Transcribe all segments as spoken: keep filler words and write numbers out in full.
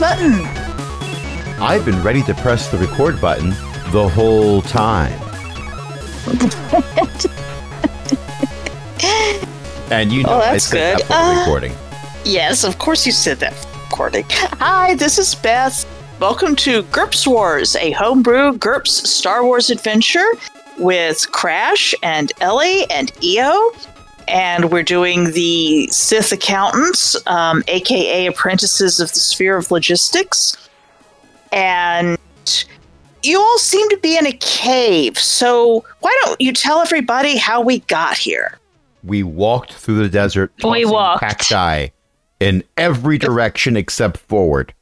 button. I've been ready to press the record button the whole time. And you know, oh, I that's said good. that for Uh, recording. Yes, of course you said that for recording. Hi, this is Beth. Welcome to GURPS Wars, a homebrew GURPS Star Wars adventure with Crash and Ellie and E O. And we're doing the Sith Accountants, um, aka Apprentices of the Sphere of Logistics. And you all seem to be in a cave, so why don't you tell everybody how we got here? We walked through the desert, We tossing walked. cacti in every direction except forward.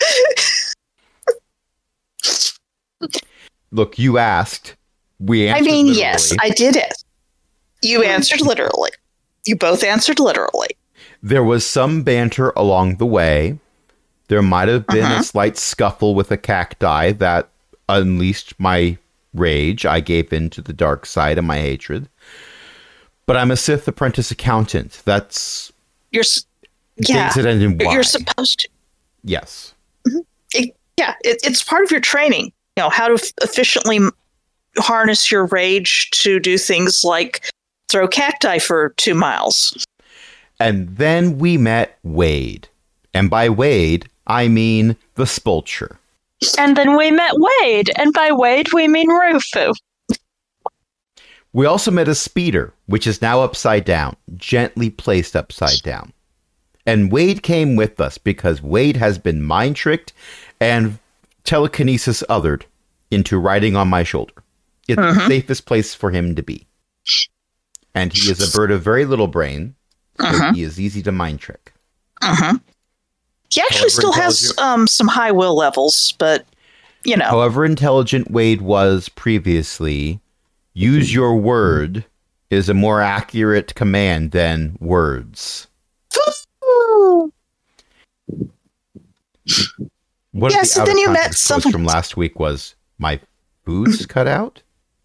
Look, you asked. We I answered mean, literally. yes, I did it. You answered literally. You both answered literally. There was some banter along the way. There might have been Uh-huh. a slight scuffle with a cacti that unleashed my rage. I gave in to the dark side of my hatred. But I'm a Sith apprentice accountant. That's You're, s- yeah, dated and in you're, Y. you're supposed to. Yes. It, yeah, it, it's part of your training. You know how to f- efficiently m- harness your rage to do things like throw cacti for two miles. And then we met Wade. And by Wade, I mean the Spulcher. And then we met Wade, and by Wade we mean Rufu. We also met a speeder, which is now upside down, gently placed upside down. And Wade came with us because Wade has been mind tricked and telekinesis othered into riding on my shoulder. It's the Mhm. safest place for him to be. And he is a bird of very little brain, so Mhm. he is easy to mind trick. Uh-huh. He actually However still has intelligent- um, some high will levels, but, you know. However intelligent Wade was previously, use your word is a more accurate command than words. One Yes, of the and then you met out-of-context quotes someone- from last week was, my food's cut out?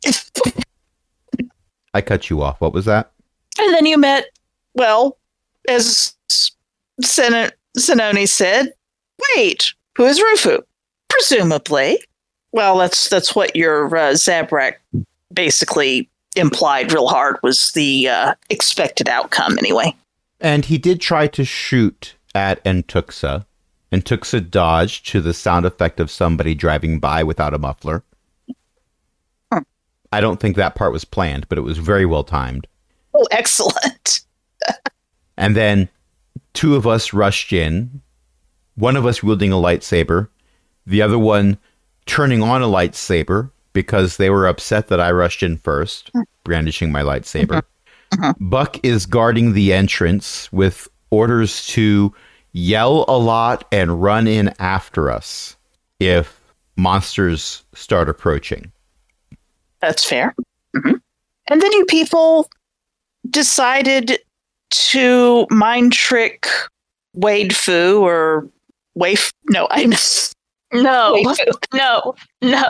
I cut you off. What was that? And then you met, well, as Sen- Senoni said, wait, who is Rufu? Presumably. Well, that's that's what your uh, Zabrak basically implied real hard was the uh, expected outcome anyway. And he did try to shoot at Entuxa. Entuxa dodged to the sound effect of somebody driving by without a muffler. Hmm. I don't think that part was planned, but it was very well timed. Oh, excellent. And then two of us rushed in, one of us wielding a lightsaber, the other one turning on a lightsaber because they were upset that I rushed in first, brandishing my lightsaber. Buck is guarding the entrance with orders to yell a lot and run in after us if monsters start approaching. That's fair. hmm And then you people decided to mind trick Wade Fu or Waif. No, I'm No, Wade no, no.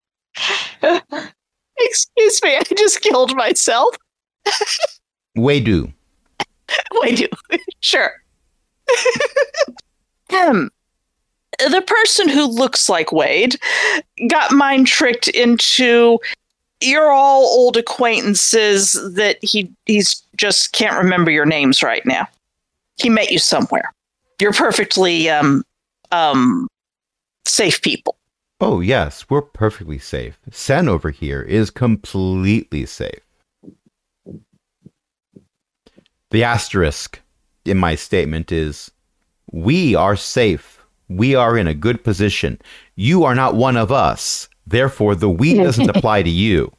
Excuse me, I just killed myself. Wadu. Wade, sure. um, the person who looks like Wade got mind tricked into. You're all old acquaintances that he he's just can't remember your names right now. He met you somewhere. You're perfectly um um safe people. Oh, yes, we're perfectly safe. Sen over here is completely safe. The asterisk in my statement is, we are safe. We are in a good position. You are not one of us. Therefore, the we doesn't apply to you.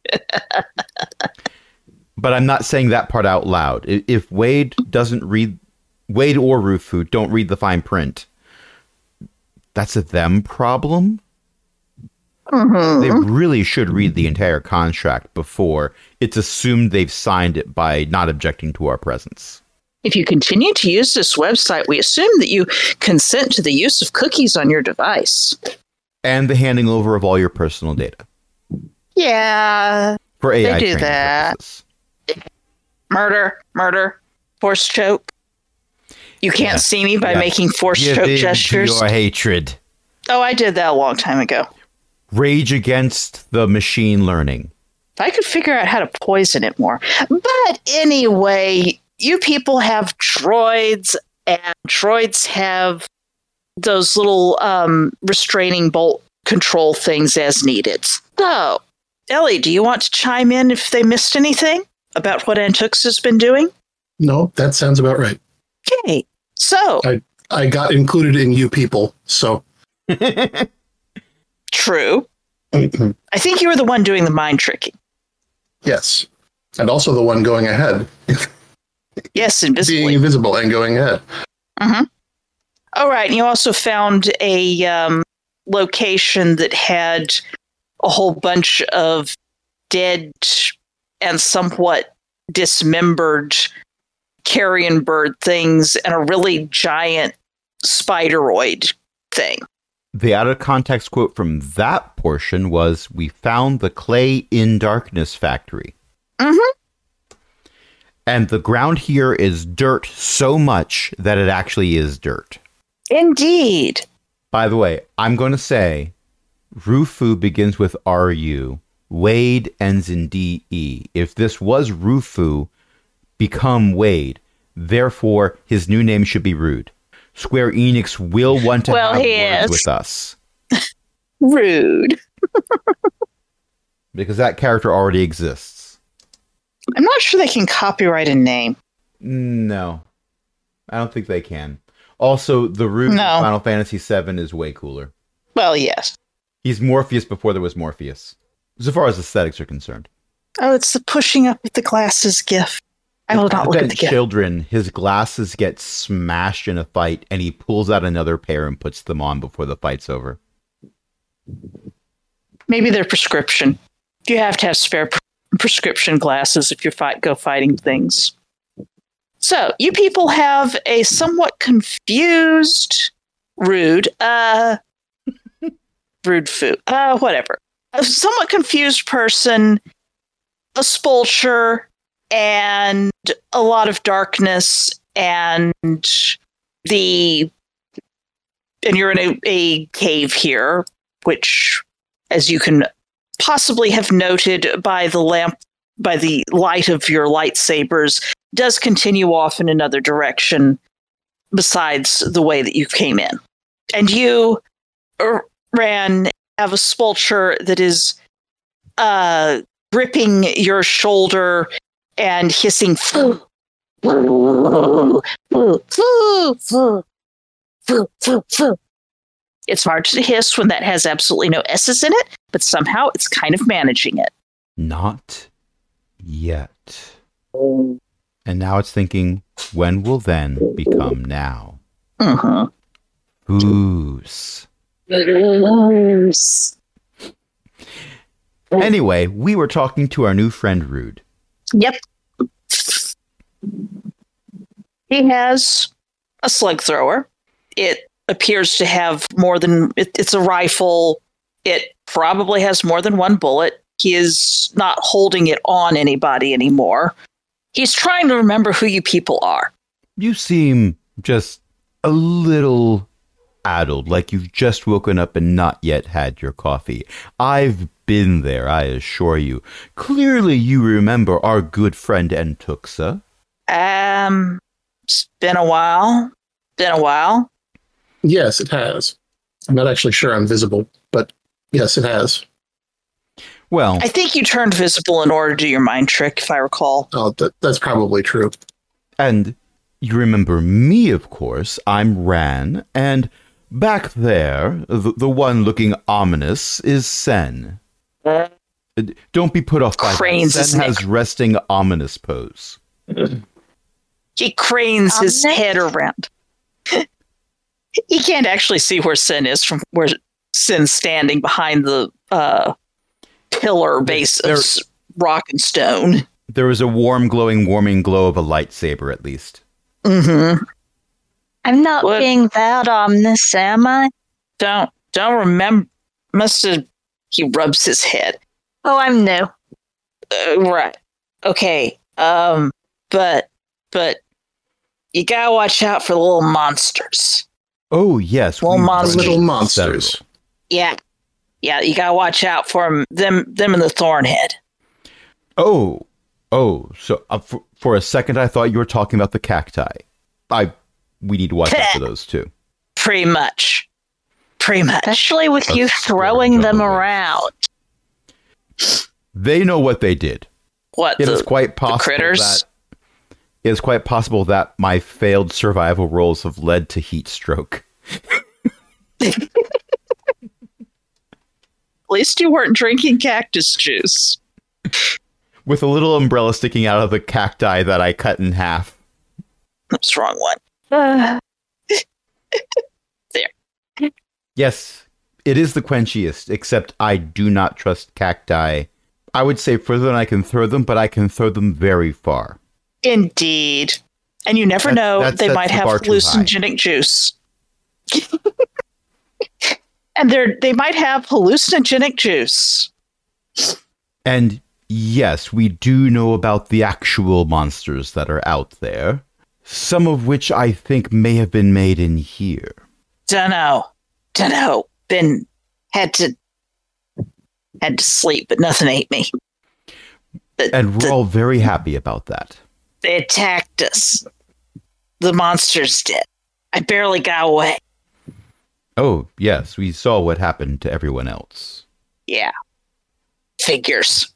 But I'm not saying that part out loud. I- If Wade doesn't read, Wade or Rufu don't read the fine print, that's a them problem. They really should read the entire contract before it's assumed they've signed it by not objecting to our presence. If you continue to use this website, we assume that you consent to the use of cookies on your device. And the handing over of all your personal data Yeah. for A I They do training that. purposes. Murder, murder, horse choke. You can't Yeah. see me by Yeah. making force Give choke in to gestures. your hatred. Oh, I did that a long time ago. Rage against the machine learning. If I could figure out how to poison it more. But anyway, you people have droids, and droids have those little um, restraining bolt control things as needed. So, Ellie, do you want to chime in if they missed anything about what Antux has been doing? No, that sounds about right. Okay, so I, I got included in you people, so. true. Mhm. I think you were the one doing the mind tricking. Yes. And also the one going ahead. Yes, Being invisibly. invisible and going ahead. Mm-hmm. All right, and you also found a um, location that had a whole bunch of dead and somewhat dismembered carrion bird things and a really giant spideroid thing. The out of context quote from that portion was, "We found the clay in darkness factory." Mm-hmm. And the ground here is dirt so much that it actually is dirt. Indeed. By the way, I'm going to say Rufu begins with R U. Wade ends in D E. If this was Rufu, become Wade. Therefore, his new name should be Rude. Square Enix will want to Well, have he words is. with us. Rude. Because that character already exists. I'm not sure they can copyright a name. No. I don't think they can. Also, the Rude in No. Final Fantasy seven is way cooler. Well, yes. He's Morpheus before there was Morpheus. So far as aesthetics are concerned. Oh, it's the pushing up with the glasses gif. I will not look at Advent the gif. Children, his glasses get smashed in a fight, and he pulls out another pair and puts them on before the fight's over. Maybe they're prescription. You have to have spare pre- prescription glasses if you fight go fighting things. So you people have a somewhat confused rude, uh, rude food, uh, whatever, a somewhat confused person, a spulcher, and a lot of darkness, and the, and you're in a, a cave here, which, as you can possibly have noted by the lamp, by the light of your lightsabers, does continue off in another direction besides the way that you came in. And you, er, Ran, have a spulcher that is uh, gripping your shoulder and hissing, "Foo, foo, foo, foo, foo, foo, foo, foo." It's hard to hiss when that has absolutely no S's in it, but somehow it's kind of managing it. Not yet. And now it's thinking, when will then become now? Uh-huh. Foos. Anyway, we were talking to our new friend Rude. Yep. He has a slug thrower. It appears to have more than, it, it's a rifle. It probably has more than one bullet. He is not holding it on anybody anymore. He's trying to remember who you people are. You seem just a little addled, like you've just woken up and not yet had your coffee. I've been there, I assure you. Clearly you remember our good friend Entuxa. Um, it's been a while. Been a while. Yes, it has. I'm not actually sure I'm visible, but yes, it has. Well, I think you turned visible in order to do your mind trick, if I recall. Oh, that, that's probably true. and you remember me, of course. I'm Ran, and back there, the, the one looking ominous, is Sen. Uh, Don't be put off by that. Cranes his Sen neck. has resting ominous pose. He cranes his Omnic? head around. He can't actually see where Sin is from where Sin's standing behind the uh, pillar base of There- s- rock and stone. There is a warm, glowing, warming glow of a lightsaber, at least. Mm-hmm. I'm not What? being that ominous, am I? Don't don't remember. Must have. He rubs his head. Oh, I'm new. Uh, right. Okay. Um. But but you gotta watch out for the little monsters. Oh, yes. Little we monsters. run Little into monsters. several. Yeah. Yeah, you gotta watch out for 'em, them, them and the Thornhead. Oh, oh. So uh, for, for a second, I thought you were talking about the cacti. I, we need to watch out for those too. Pretty much. Pretty much. Especially with A you scourge throwing on them the way. around. They know what they did. What, It the, is quite possible critters? that it is quite possible that my failed survival rolls have led to heat stroke. at least you weren't drinking cactus juice. With a little umbrella sticking out of the cacti that I cut in half. That's the wrong one. Uh, Yes, it is the quenchiest, except I do not trust cacti. I would say further than I can throw them, but I can throw them very far. Indeed. And you never That- know, that they sets might the have bar too high. hallucinogenic juice. And they're they might have hallucinogenic juice. And yes, we do know about the actual monsters that are out there, some of which I think may have been made in here. Dunno. Dunno. Been had to had to sleep, but nothing ate me. The- And we're the- all very happy about that. they attacked us. The monsters did. I barely got away. Oh, yes, we saw what happened to everyone else. Yeah. Figures.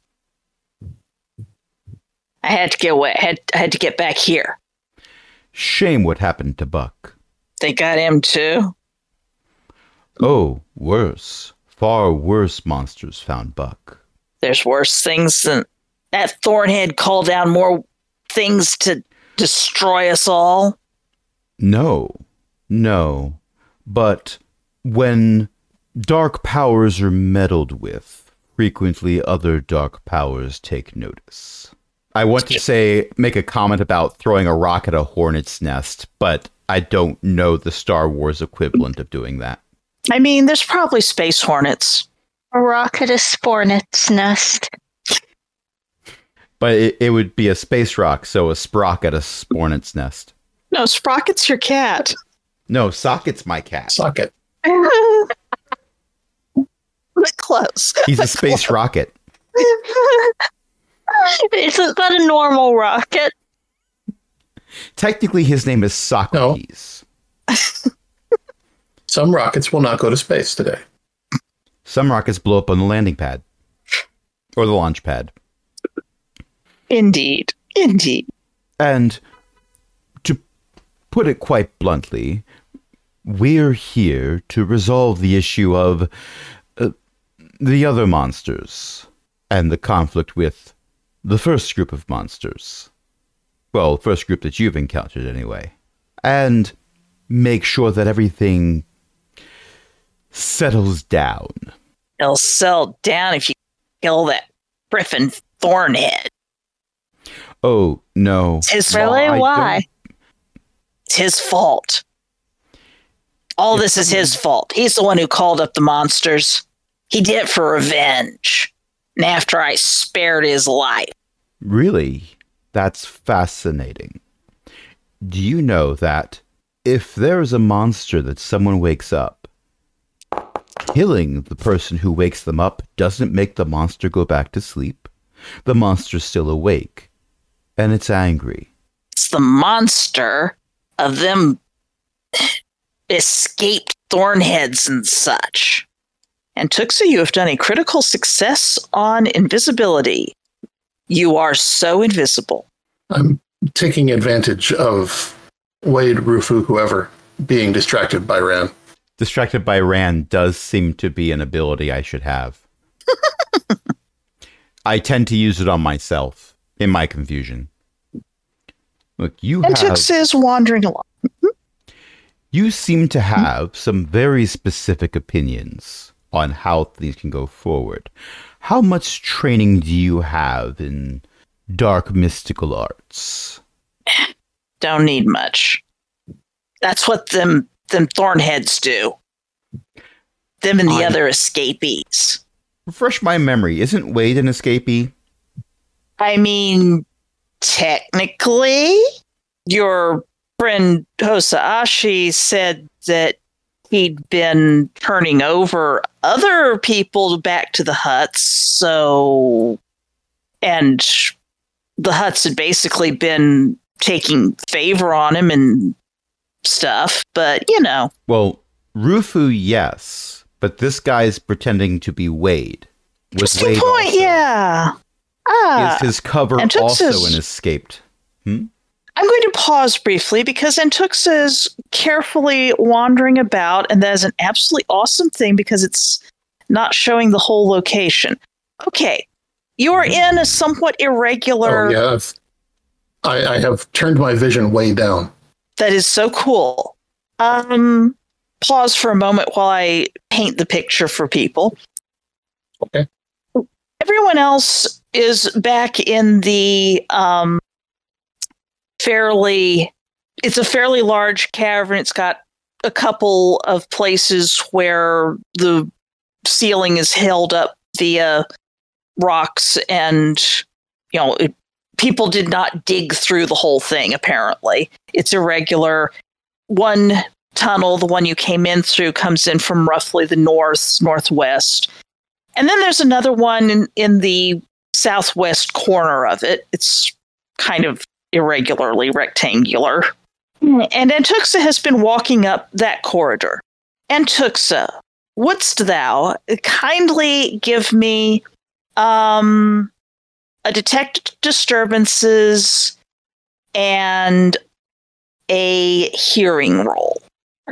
I had to get away. I had, I had to get back here. Shame what happened to Buck. They got him too. Oh, worse. Far worse monsters found Buck. There's worse things than that. Thornhead called down more things to destroy us all. No, no. But when dark powers are meddled with, frequently other dark powers take notice. I want to say, make a comment about throwing a rock at a hornet's nest, but I don't know the Star Wars equivalent of doing that. I mean, there's probably space hornets. a rock at a spornet's nest. But it, it would be a space rock, so a sprock at a hornet's nest. No, Sprocket's your cat. No, Socket's my cat. Socket. But close. He's a space rocket. Isn't that a normal rocket? Technically, his name is Socrates. Some rockets will not go to space today. Some rockets blow up on the landing pad. Or the launch pad. Indeed. Indeed. And to put it quite bluntly, we're here to resolve the issue of uh, the other monsters and the conflict with the first group of monsters. Well, first group that you've encountered anyway. And make sure that everything settles down. It'll settle down if you kill that Griffin Thornhead. Oh, no. It's his Really? fault. I Why? don't- It's his fault. All this is his fault. He's the one who called up the monsters. He did it for revenge. And after I spared his life. Really? That's fascinating. Do you know that if there is a monster that someone wakes up, killing the person who wakes them up doesn't make the monster go back to sleep? The monster's still awake, and it's angry. It's the monster of them escaped Thornheads and such. And Tuxa, you have done a critical success on invisibility. You are so invisible. I'm taking advantage of Wade, Rufu, whoever, being distracted by Ran. Distracted by Rand does seem to be an ability I should have. I tend to use it on myself in my confusion. Look, you And have... Tuxa is wandering along. You seem to have some very specific opinions on how things can go forward. How much training do you have in dark mystical arts? Don't need much. That's what them them Thornheads do. Them and the I- other escapees. Refresh my memory. Isn't Wade an escapee? I mean, technically, you're friend Hosaashi said that he'd been turning over other people back to the huts, so and the huts had basically been taking favor on him and stuff, but you know. Well, Rufu, yes, but this guy's pretending to be Wade. Interesting Wade point, also, yeah. Ah, is his cover also an escaped? Hmm? I'm going to pause briefly because Antuxa is carefully wandering about, and that is an absolutely awesome thing because it's not showing the whole location. Okay, you're in a somewhat irregular... Oh, yeah. I, I have turned my vision way down. That is so cool. Um, pause for a moment while I paint the picture for people. Okay. Everyone else is back in the... Um, fairly, it's a fairly large cavern. It's got a couple of places where the ceiling is held up via rocks, and you know, it, people did not dig through the whole thing. Apparently, it's irregular. One tunnel, the one you came in through, comes in from roughly the north northwest, and then there's another one in, in the southwest corner of it. It's kind of irregularly rectangular. And Antuxa has been walking up that corridor. Antuxa, wouldst thou kindly give me um, a detect disturbances and a hearing roll?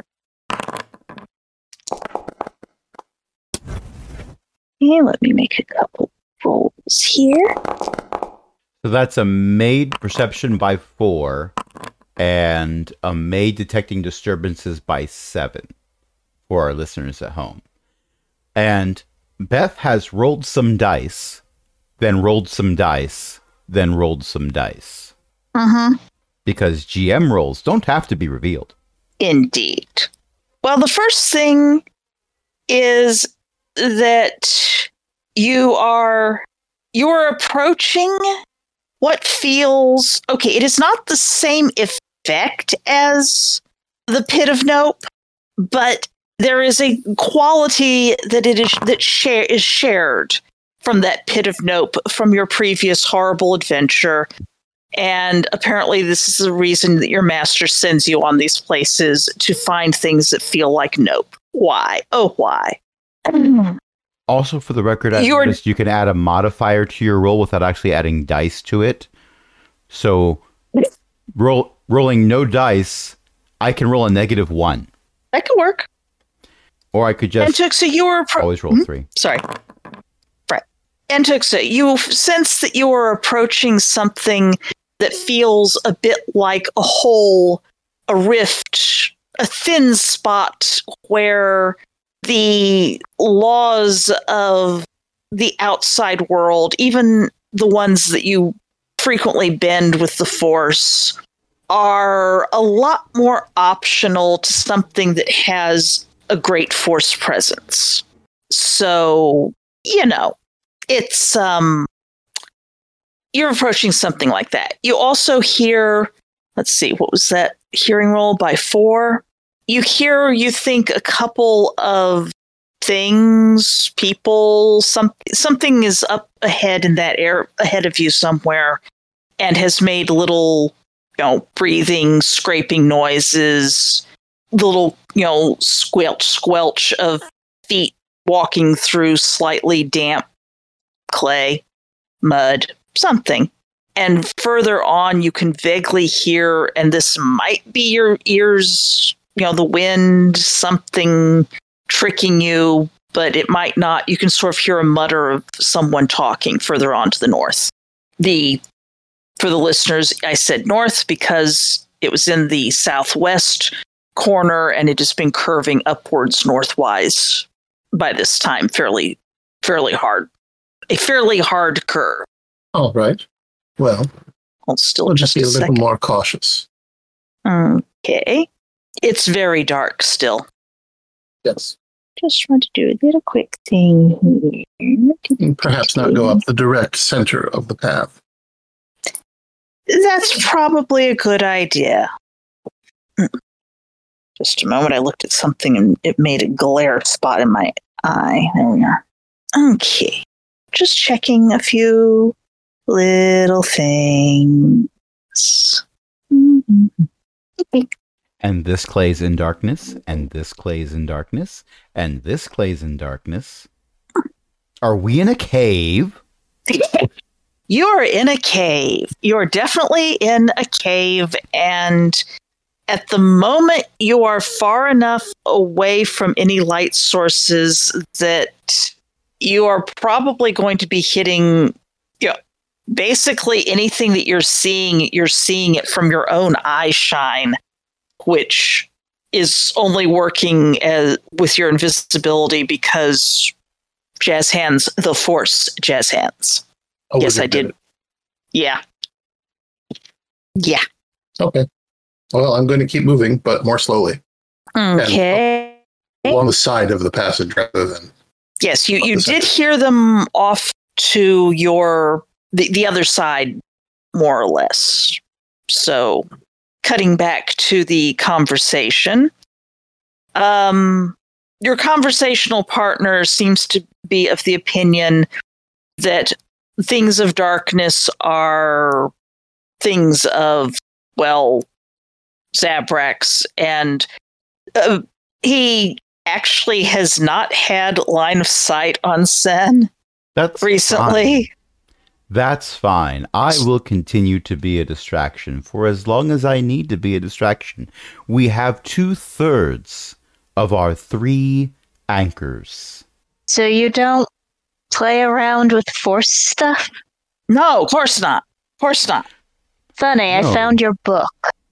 Okay, let me make a couple rolls here. So that's a made perception by four and a made detecting disturbances by seven for our listeners at home. And Beth has rolled some dice, then rolled some dice, then rolled some dice. Mm-hmm. Because G M rolls don't have to be revealed. Indeed. Well, the first thing is that you are you're approaching what feels okay. It is not the same effect as the Pit of Nope, but there is a quality that it is that share is shared from that Pit of Nope from your previous horrible adventure. And apparently this is the reason that your master sends you on these places, to find things that feel like Nope. Why? Oh, why? Also, for the record, I You're... noticed you can add a modifier to your roll without actually adding dice to it. So, roll, rolling no dice, I can roll a negative one. That could work. Or I could just Antuxa, you were pro- always roll mm-hmm. three. Sorry. Right. Antuxa, you sense that you are approaching something that feels a bit like a hole, a rift, a thin spot where the laws of the outside world, even the ones that you frequently bend with the Force, are a lot more optional to something that has a great Force presence. So, you know, it's, um, you're approaching something like that. You also hear, let's see, what was that hearing roll by four? You hear, you think a couple of things, people, some, something is up ahead in that air, ahead of you somewhere, and has made little, you know, breathing, scraping noises, little, you know, squelch, squelch of feet walking through slightly damp clay, mud, something. And further on, you can vaguely hear, and this might be your ears, you know, the wind, something tricking you, but it might not. You can sort of hear a mutter of someone talking further on to the north. The, for the listeners, I said north because it was in the southwest corner, and it has been curving upwards northwise by this time, fairly, fairly hard, a fairly hard curve. All right. Well, I'll still we'll just just be a, a little second. more cautious. Okay. It's very dark still. Yes. Just want to do a little quick thing here. And perhaps not go up the direct center of the path. That's probably a good idea. Just a moment. I looked at something and it made a glare spot in my eye. There we are. Okay. Just checking a few little things. Mm-hmm. Okay. And this clay's in darkness, and this clay's in darkness, and this clay's in darkness. Are we in a cave? You're in a cave. You're definitely in a cave, and at the moment you are far enough away from any light sources that you are probably going to be hitting, you know, basically anything that you're seeing, you're seeing it from your own eye shine, which is only working as, with your invisibility because jazz hands, the force jazz hands. Oh, yes, I did. It. Yeah. Yeah. Okay. Well, I'm going to keep moving, but more slowly. Okay. And along the side of the passage rather than... Yes, you, you did hear them off to your the, the other side, more or less. So, cutting back to the conversation, um, your conversational partner seems to be of the opinion that things of darkness are things of, well, Zabrax, and uh, he actually has not had line of sight on Sen That's recently. Fine. That's fine. I will continue to be a distraction for as long as I need to be a distraction. We have two thirds of our three anchors. So you don't play around with force stuff? No, of course not. Of course not. Funny, no. I found your book.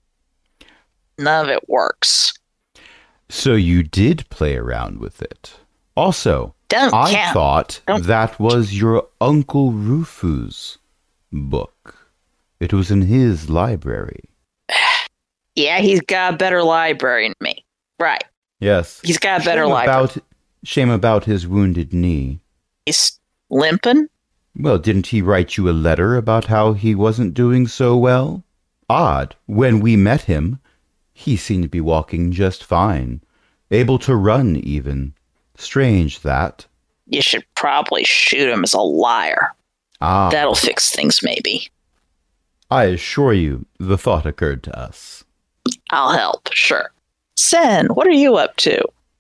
None of it works. So you did play around with it. Also, Don't I count. thought Don't. that was your Uncle Rufu's book. It was in his library. Yeah, he's got a better library than me. Right. Yes. He's got a better shame library. About, shame about his wounded knee. He's limping? Well, didn't he write you a letter about how he wasn't doing so well? Odd. When we met him, he seemed to be walking just fine. Able to run, even. Strange, that. You should probably shoot him as a liar. Ah. That'll fix things, maybe. I assure you, the thought occurred to us. I'll help, sure. Sen, what are you up to?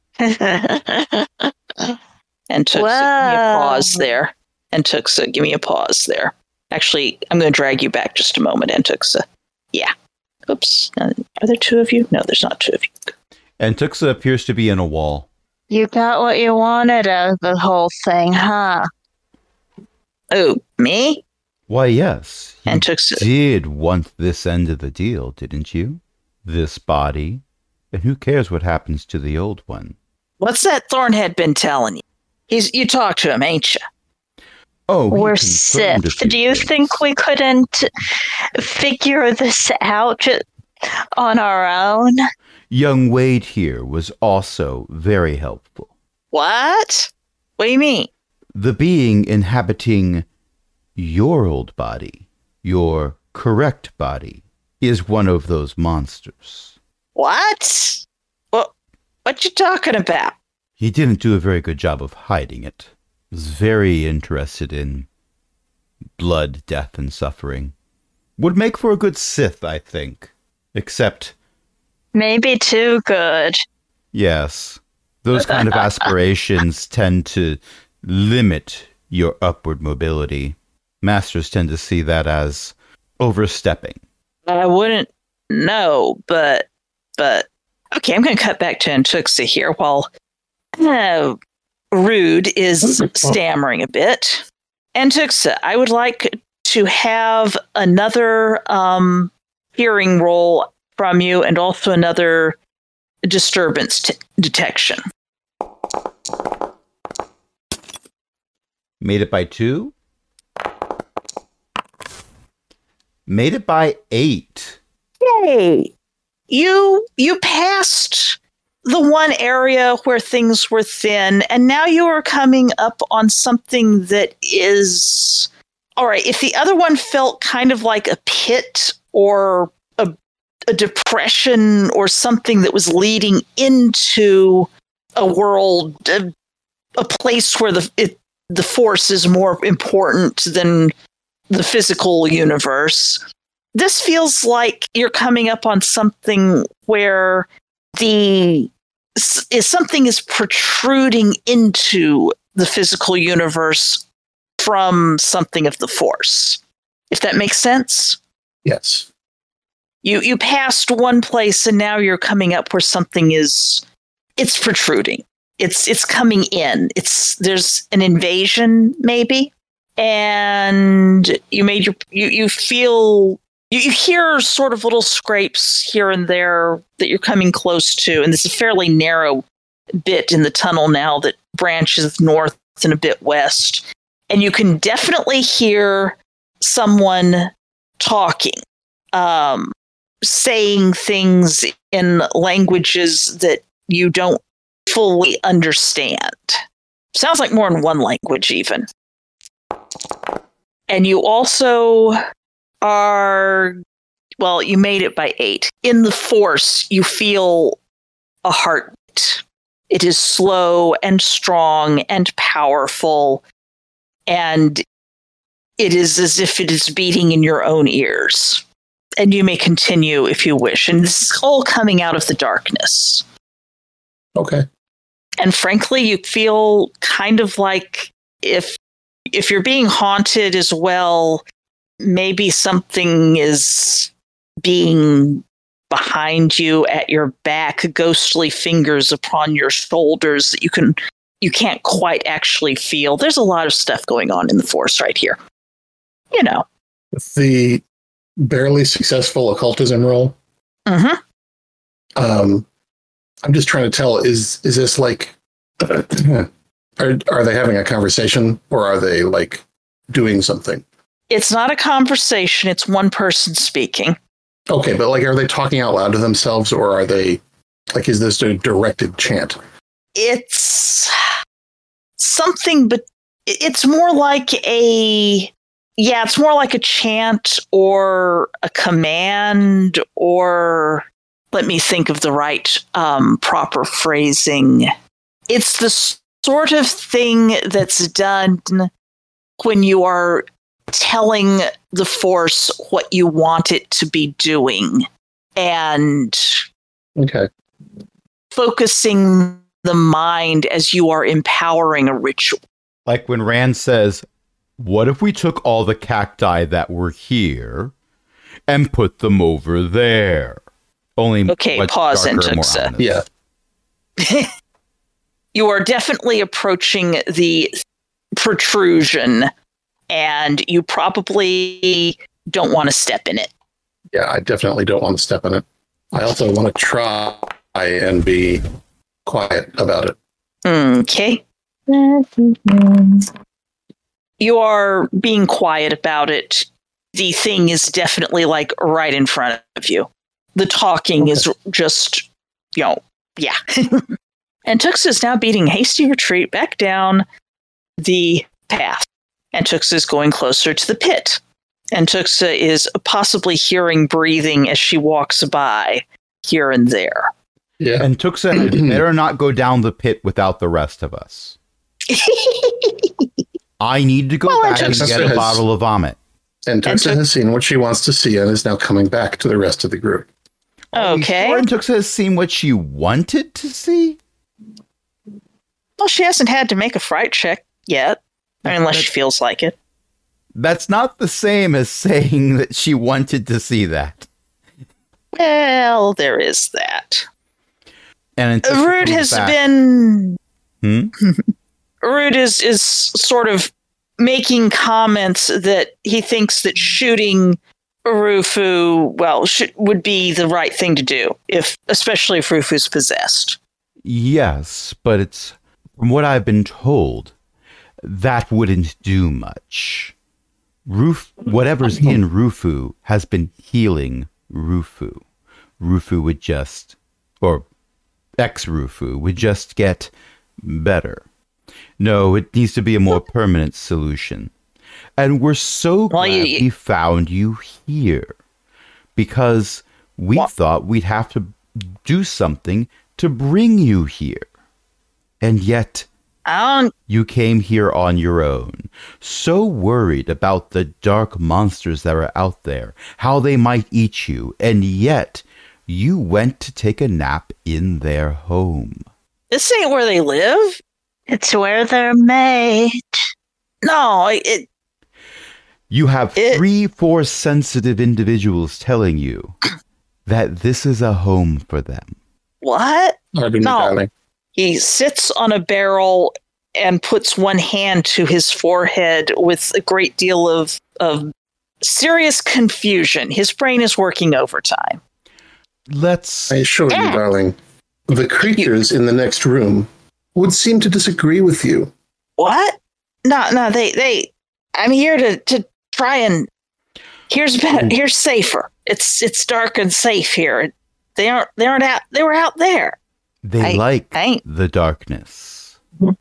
And took give me a pause there. And Tuxa, give me a pause there. Actually, I'm going to drag you back just a moment, and Tuxa. Yeah. Oops. Uh, are there two of you? No, there's not two of you. And Tuxa appears to be in a wall. You got what you wanted out of the whole thing, huh? Oh, me? Why, yes. You and Tuxa did want this end of the deal, didn't you? This body. And who cares what happens to the old one? What's that Thornhead been telling you? He's you talked to him, ain't you? Oh, we're Sith. Do you things. think we couldn't figure this out on our own? Young Wade here was also very helpful. What? What do you mean? The being inhabiting your old body, your correct body, is one of those monsters. What? What? What you talking about? He didn't do a very good job of hiding it. Was very interested in blood, death, and suffering. Would make for a good Sith, I think. Except... maybe too good. Yes. Those kind of aspirations tend to limit your upward mobility. Masters tend to see that as overstepping. I wouldn't know, but... but okay, I'm going to cut back to Antuxa here while... Uh, Rude is stammering a bit. Antuxa, I would like to have another um, hearing roll from you and also another disturbance t- detection. Made it by two? Made it by eight. Yay! You, you passed... the one area where things were thin, and now you are coming up on something that is... All right, if the other one felt kind of like a pit or a, a depression or something that was leading into a world, a, a place where the it, the Force is more important than the physical universe. This feels like you're coming up on something where the is something is protruding into the physical universe from something of the Force. If that makes sense? Yes. You you passed one place and now you're coming up where something is it's protruding. It's it's coming in. It's there's an invasion maybe, and you made your you you feel you, you hear sort of little scrapes here and there that you're coming close to, and this is a fairly narrow bit in the tunnel now that branches north and a bit west, and you can definitely hear someone talking, um, saying things in languages that you don't fully understand. Sounds like more in one language even. And you also are, well, you made it by eight. In the Force, you feel a heartbeat. It is slow and strong and powerful, and it is as if it is beating in your own ears. And you may continue if you wish. And this is all coming out of the darkness. Okay. And frankly, you feel kind of like if if you're being haunted as well, maybe something is being behind you at your back, ghostly fingers upon your shoulders that you can you can't quite actually feel. There's a lot of stuff going on in the Force right here. You know. The barely successful occultism roll. Mm-hmm. Um I'm just trying to tell, is is this like, are, are they having a conversation or are they like doing something? It's not a conversation. It's one person speaking. Okay, but like, are they talking out loud to themselves or are they, like, is this a directed chant? It's something, but it's more like a, yeah, it's more like a chant or a command or... Let me think of the right um, proper phrasing. It's the sort of thing that's done when you are telling the Force what you want it to be doing and okay. focusing the mind as you are empowering a ritual. Like when Rand says, what if we took all the cacti that were here and put them over there? Only okay, pause and Yeah. You are definitely approaching the protrusion, and you probably don't want to step in it. Yeah, I definitely don't want to step in it. I also want to try and be quiet about it. Okay. You are being quiet about it. The thing is definitely like right in front of you. The talking okay. is just, you know, yeah. And Tux is now beating hasty retreat back down the path. And Tux is going closer to the pit. And Tux is possibly hearing breathing as she walks by here and there. Yeah. And Tuxa better not go down the pit without the rest of us. I need to go well, back and get a has, bottle of vomit. And Tuxa has seen what she wants to see and is now coming back to the rest of the group. Okay. Sure Tuxa has seen what she wanted to see? Well, she hasn't had to make a fright check yet. I mean, unless that, she feels like it. That's not the same as saying that she wanted to see that. Well, there is that. And Rude has back, been... Hmm? Rude is, is sort of making comments that he thinks that shooting Rufu, well, sh- would be the right thing to do, if especially if Rufu's possessed. Yes, but it's from what I've been told, that wouldn't do much. Ruf, whatever's in Rufu has been healing Rufu. Rufu would just, or ex-Rufu would just get better. No, it needs to be a more permanent solution. And we're so glad well, you, you, we found you here. Because we What? thought we'd have to do something to bring you here. And yet, I don't. you came here on your own, so worried about the dark monsters that are out there, how they might eat you, and yet you went to take a nap in their home. This ain't where they live. It's where they're made. No, it. You have It- three Force sensitive individuals telling you that this is a home for them. What? Pardon me, No. darling. He sits on a barrel and puts one hand to his forehead with a great deal of, of serious confusion. His brain is working overtime. Let's I assure you, Yeah. darling, the creatures in the next room would seem to disagree with you. What? No, no, they, they. I'm here to, to try and. Here's better. Here's safer. It's it's dark and safe here. They aren't. They aren't out. They were out there. they I- like I ain't- the darkness.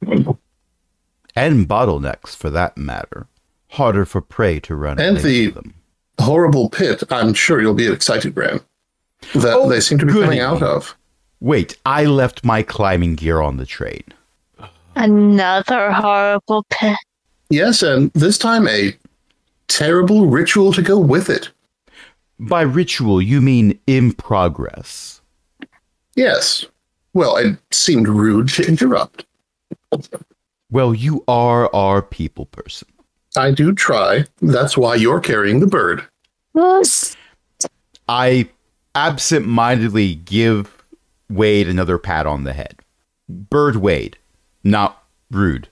And bottlenecks, for that matter. Harder for prey to run And away the- from them. Horrible pit, I'm sure you'll be excited, Bran, that Oh, they seem to be goody. coming out of. Wait, I left my climbing gear on the train. Another horrible pit. Yes, and this time a terrible ritual to go with it. By ritual, you mean in progress. Yes. Well, it seemed rude to interrupt. Well, you are our people person. I do try. That's why you're carrying the bird. I absent-mindedly give Wade another pat on the head. Bird Wade, not rude.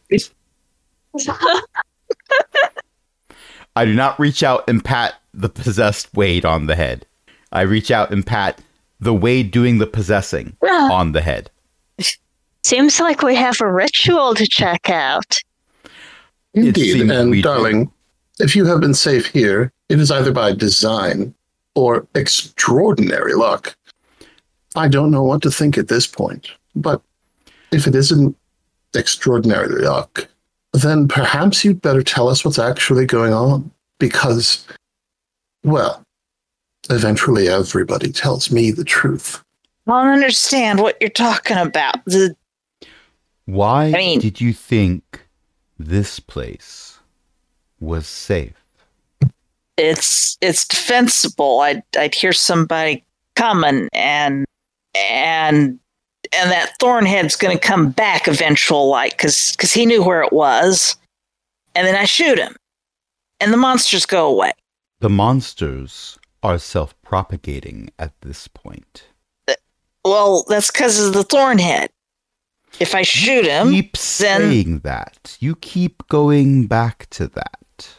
I do not reach out and pat the possessed Wade on the head. I reach out and pat the Wade doing the possessing on the head. Seems like we have a ritual to check out. Indeed, seems and we do. darling, if you have been safe here, it is either by design or extraordinary luck. I don't know what to think at this point, but if it isn't extraordinary luck, then perhaps you'd better tell us what's actually going on, because, well, eventually everybody tells me the truth. I don't understand what you're talking about. The, Why I mean- did you think this place was safe? it's it's defensible. I'd I'd hear somebody coming, and and and that Thornhead's going to come back eventual, like, because because he knew where it was, and then I shoot him, and the monsters go away. The monsters are self-propagating at this point. Well, that's because of the Thornhead. If I shoot him, Keep then- saying that. You keep going back to that.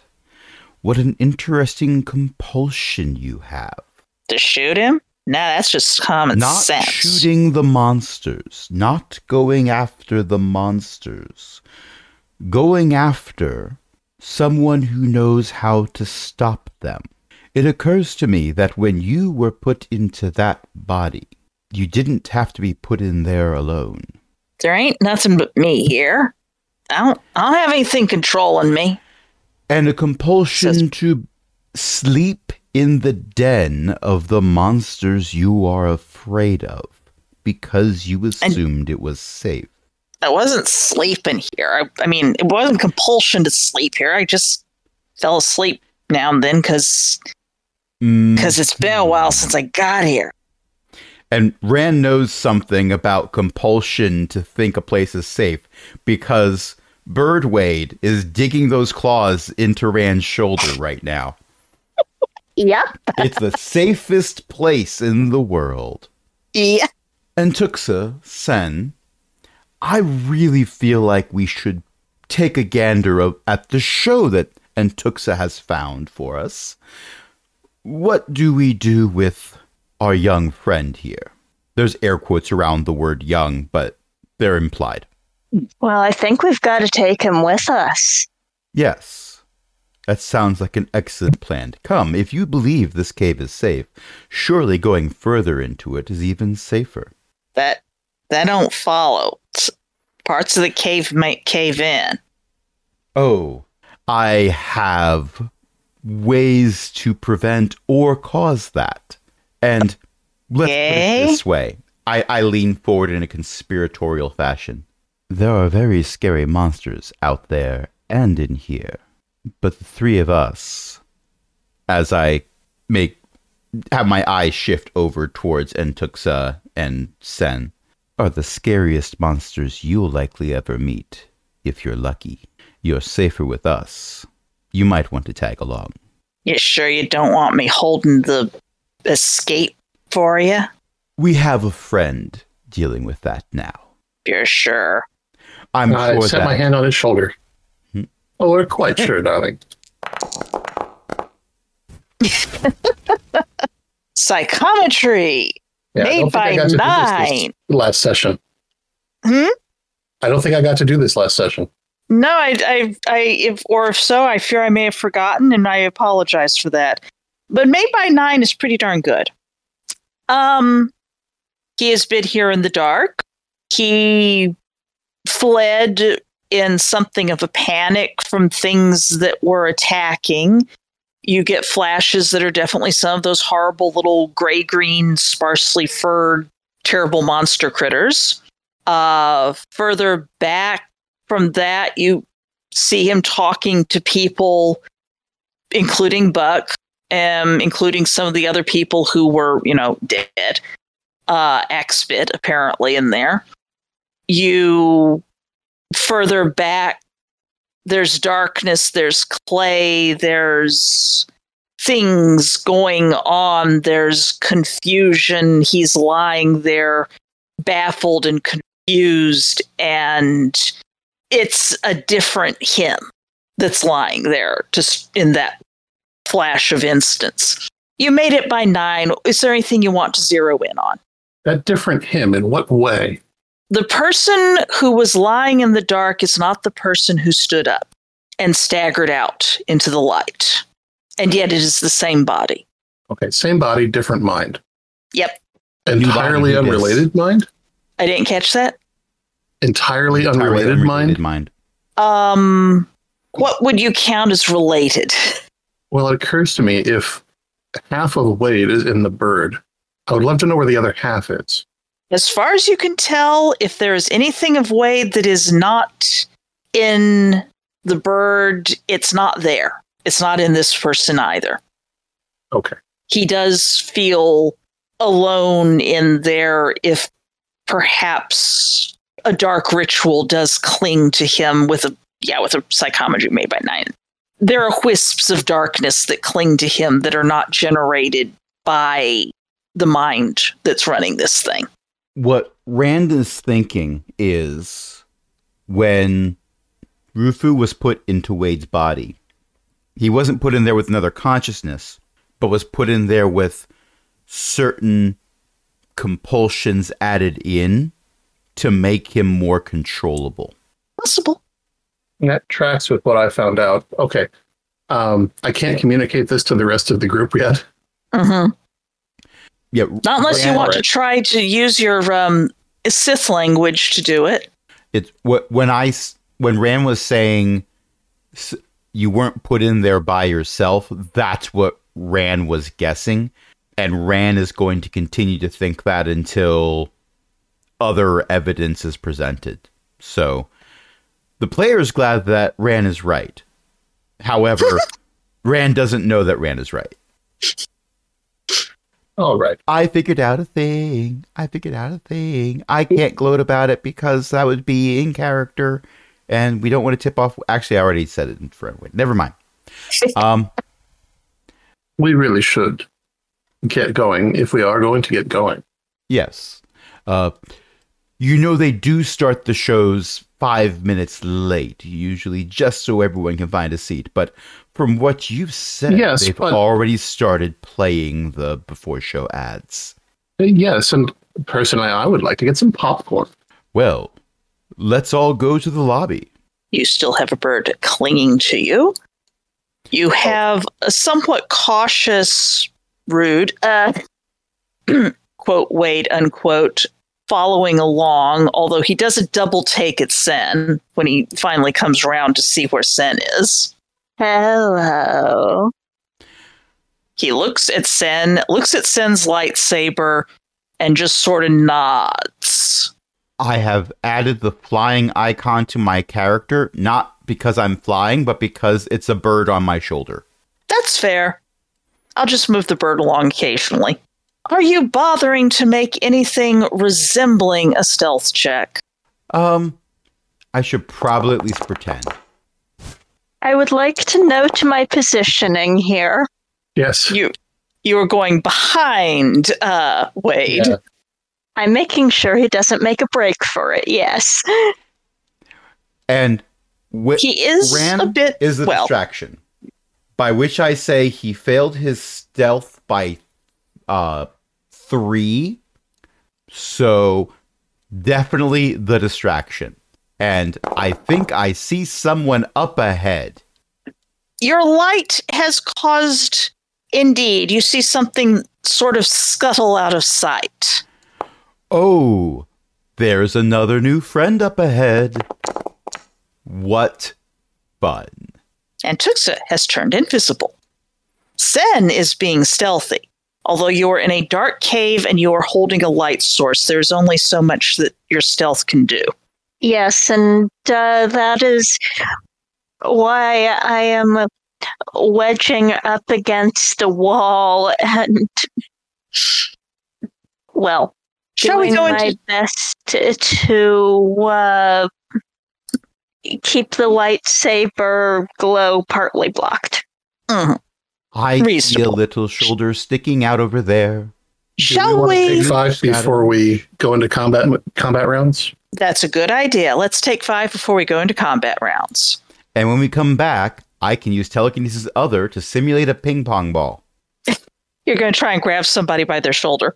What an interesting compulsion you have. to shoot him, nah, that's just common Not sense. shooting the monsters, not going after the monsters, going after someone who knows how to stop them. It occurs to me that when you were put into that body, you didn't have to be put in there alone. There ain't nothing but me here. I don't. I don't have anything controlling me. And a compulsion Says- to sleep in the den of the monsters you are afraid of because you assumed it was safe. I wasn't sleeping here. I, I mean, it wasn't compulsion to sleep here. I just fell asleep now and then because Mm. because it's been a while since I got here. And Rand knows something about compulsion to think a place is safe because Bird Wade is digging those claws into Rand's shoulder right now. Yep. It's the safest place in the world. Yeah. And Tuxa, Sen, I really feel like we should take a gander of, at the show that Antuxa has found for us. What do we do with our young friend here? There's air quotes around the word young, but they're implied. Well, I think we've got to take him with us. Yes, that sounds like an excellent plan. Come, if you believe this cave is safe, surely going further into it is even safer. That that don't follow. S- Parts of the cave might cave in. Oh, I have ways to prevent or cause that. And Let's Okay. put it this way. I, I lean forward in a conspiratorial fashion. There are very scary monsters out there and in here. But the three of us, as I make have my eyes shift over towards Entuxa and Sen, are the scariest monsters you'll likely ever meet. If you're lucky, you're safer with us. You might want to tag along. You sure you don't want me holding the escape for you? We have a friend dealing with that now. You're sure. I'm I sure set that my hand on his shoulder. Hmm? Oh, we're quite sure, darling. Psychometry. Yeah, I Made don't think I by got to do this nine. this last session. Hmm? I don't think I got to do this last session. No, I, I, I, if or if so, I fear I may have forgotten, and I apologize for that. But Made by Nine is pretty darn good. Um, he has been here in the dark. He fled in something of a panic from things that were attacking. You get flashes that are definitely some of those horrible little gray-green, sparsely furred, terrible monster critters. Uh, further back from that, you see him talking to people, including Buck, um, including some of the other people who were, you know, dead. Uh, Axbit, apparently, in there. You further back, there's darkness, there's clay, there's things going on, there's confusion. He's lying there, baffled and confused, and it's a different him that's lying there, just in that flash of instance. You made it by nine. Is there anything you want to zero in on? That different him, in what way? The person who was lying in the dark is not the person who stood up and staggered out into the light. And yet it is the same body. Okay, same body, different mind. Yep. Entirely New body, unrelated mind? I didn't catch that. Entirely, entirely unrelated, unrelated mind? mind. Um, what would you count as related? Well, it occurs to me if half of Wade is in the bird, I would love to know where the other half is. As far as you can tell, if there is anything of Wade that is not in the bird, it's not there. It's not in this person either. Okay. He does feel alone in there if perhaps a dark ritual does cling to him with a, yeah, with a psychometry made by nine. There are wisps of darkness that cling to him that are not generated by the mind that's running this thing. What Rand is thinking is when Rufu was put into Wade's body, he wasn't put in there with another consciousness, but was put in there with certain compulsions added in to make him more controllable. Possible. That tracks with what I found out. Okay. Um, I can't communicate this to the rest of the group yet. Mm-hmm. Yeah, Not unless you Rand- want to try to use your um, Sith language to do it. It's what when I s- when Rand was saying s- you weren't put in there by yourself. That's what Rand was guessing, and Rand is going to continue to think that until other evidence is presented. So the player is glad that Rand is right. However, Rand doesn't know that Rand is right. All right. I figured out a thing. I figured out a thing. I can't gloat about it because that would be in character, and we don't want to tip off. Actually, I already said it in front. Never mind. Um, We really should get going if we are going to get going. yes. Uh, you know they do start the shows five minutes late, usually just so everyone can find a seat. But from what you've said, Yes, they've but- already started playing the before show ads. Yes, and personally, I would like to get some popcorn. Well, let's all go to the lobby. You still have a bird clinging to you. You have a somewhat cautious Rude, uh, quote, Wade, unquote, following along, although he does a double take at Sen when he finally comes around to see where Sen is. Hello. He looks at Sen, looks at Sen's lightsaber, and just sort of nods. I have added the flying icon to my character, not because I'm flying, but because it's a bird on my shoulder. That's fair. I'll just move the bird along occasionally. Are you bothering to make anything resembling a stealth check? Um, I should probably at least pretend. I would like to note my positioning here. Yes. You you are going behind uh, Wade. Yeah. I'm making sure he doesn't make a break for it, yes. And wh- He is Ran a bit, is the well, distraction, by which I say he failed his stealth by uh three. So definitely the distraction. And I think I see someone up ahead. your light has caused, indeed, you see something sort of scuttle out of sight. Oh, there's another new friend up ahead. What fun. And Tuxa has turned invisible. Sen is being stealthy. Although you are in a dark cave and you are holding a light source, there's only so much that your stealth can do. Yes, and uh, that is why I am wedging up against the wall and, well, Shall we doing go my into... best to uh, keep the lightsaber glow partly blocked. Mhm. I see a Reasonable. little shoulder sticking out over there. Shall want to we? take five before we go into combat combat rounds? That's a good idea. Let's take five before we go into combat rounds. And when we come back, I can use telekinesis other to simulate a ping pong ball. You're going to try and grab somebody by their shoulder.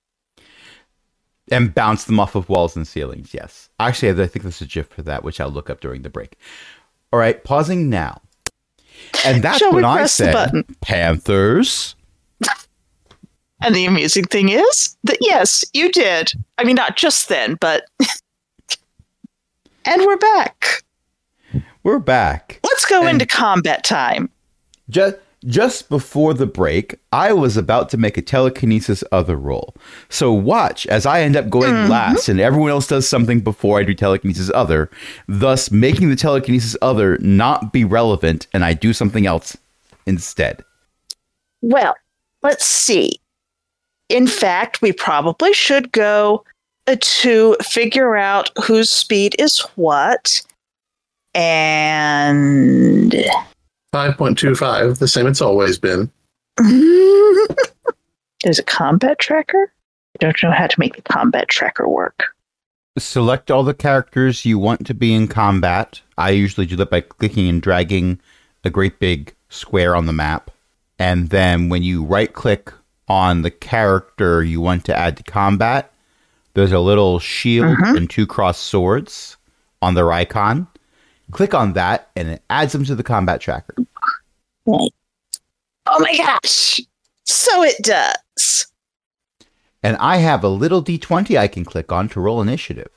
And bounce them off of walls and ceilings, yes. Actually, I think there's a GIF for that, which I'll look up during the break. All right, pausing now. And that's Shall we when I press the said, button? Panthers. And the amusing thing is that, yes, you did. I mean, not just then, but... And we're back. We're back. Let's go And- into combat time. Just, just before the break, I was about to make a telekinesis other roll. So watch as I end up going Mm-hmm. last and everyone else does something before I do telekinesis other, thus making the telekinesis other not be relevant and I do something else instead. Well, let's see. In fact, we probably should go uh, to figure out whose speed is what. And... five point two five, the same it's always been. Is it combat tracker? I don't know how to make the combat tracker work. Select all the characters you want to be in combat. I usually do that by clicking and dragging a great big square on the map. And then when you right click on the character you want to add to combat, there's a little shield Mhm. and two crossed swords on their icon. Click on that and it adds them to the combat tracker. Oh my gosh! So it does. And I have a little d twenty I can click on to roll initiative.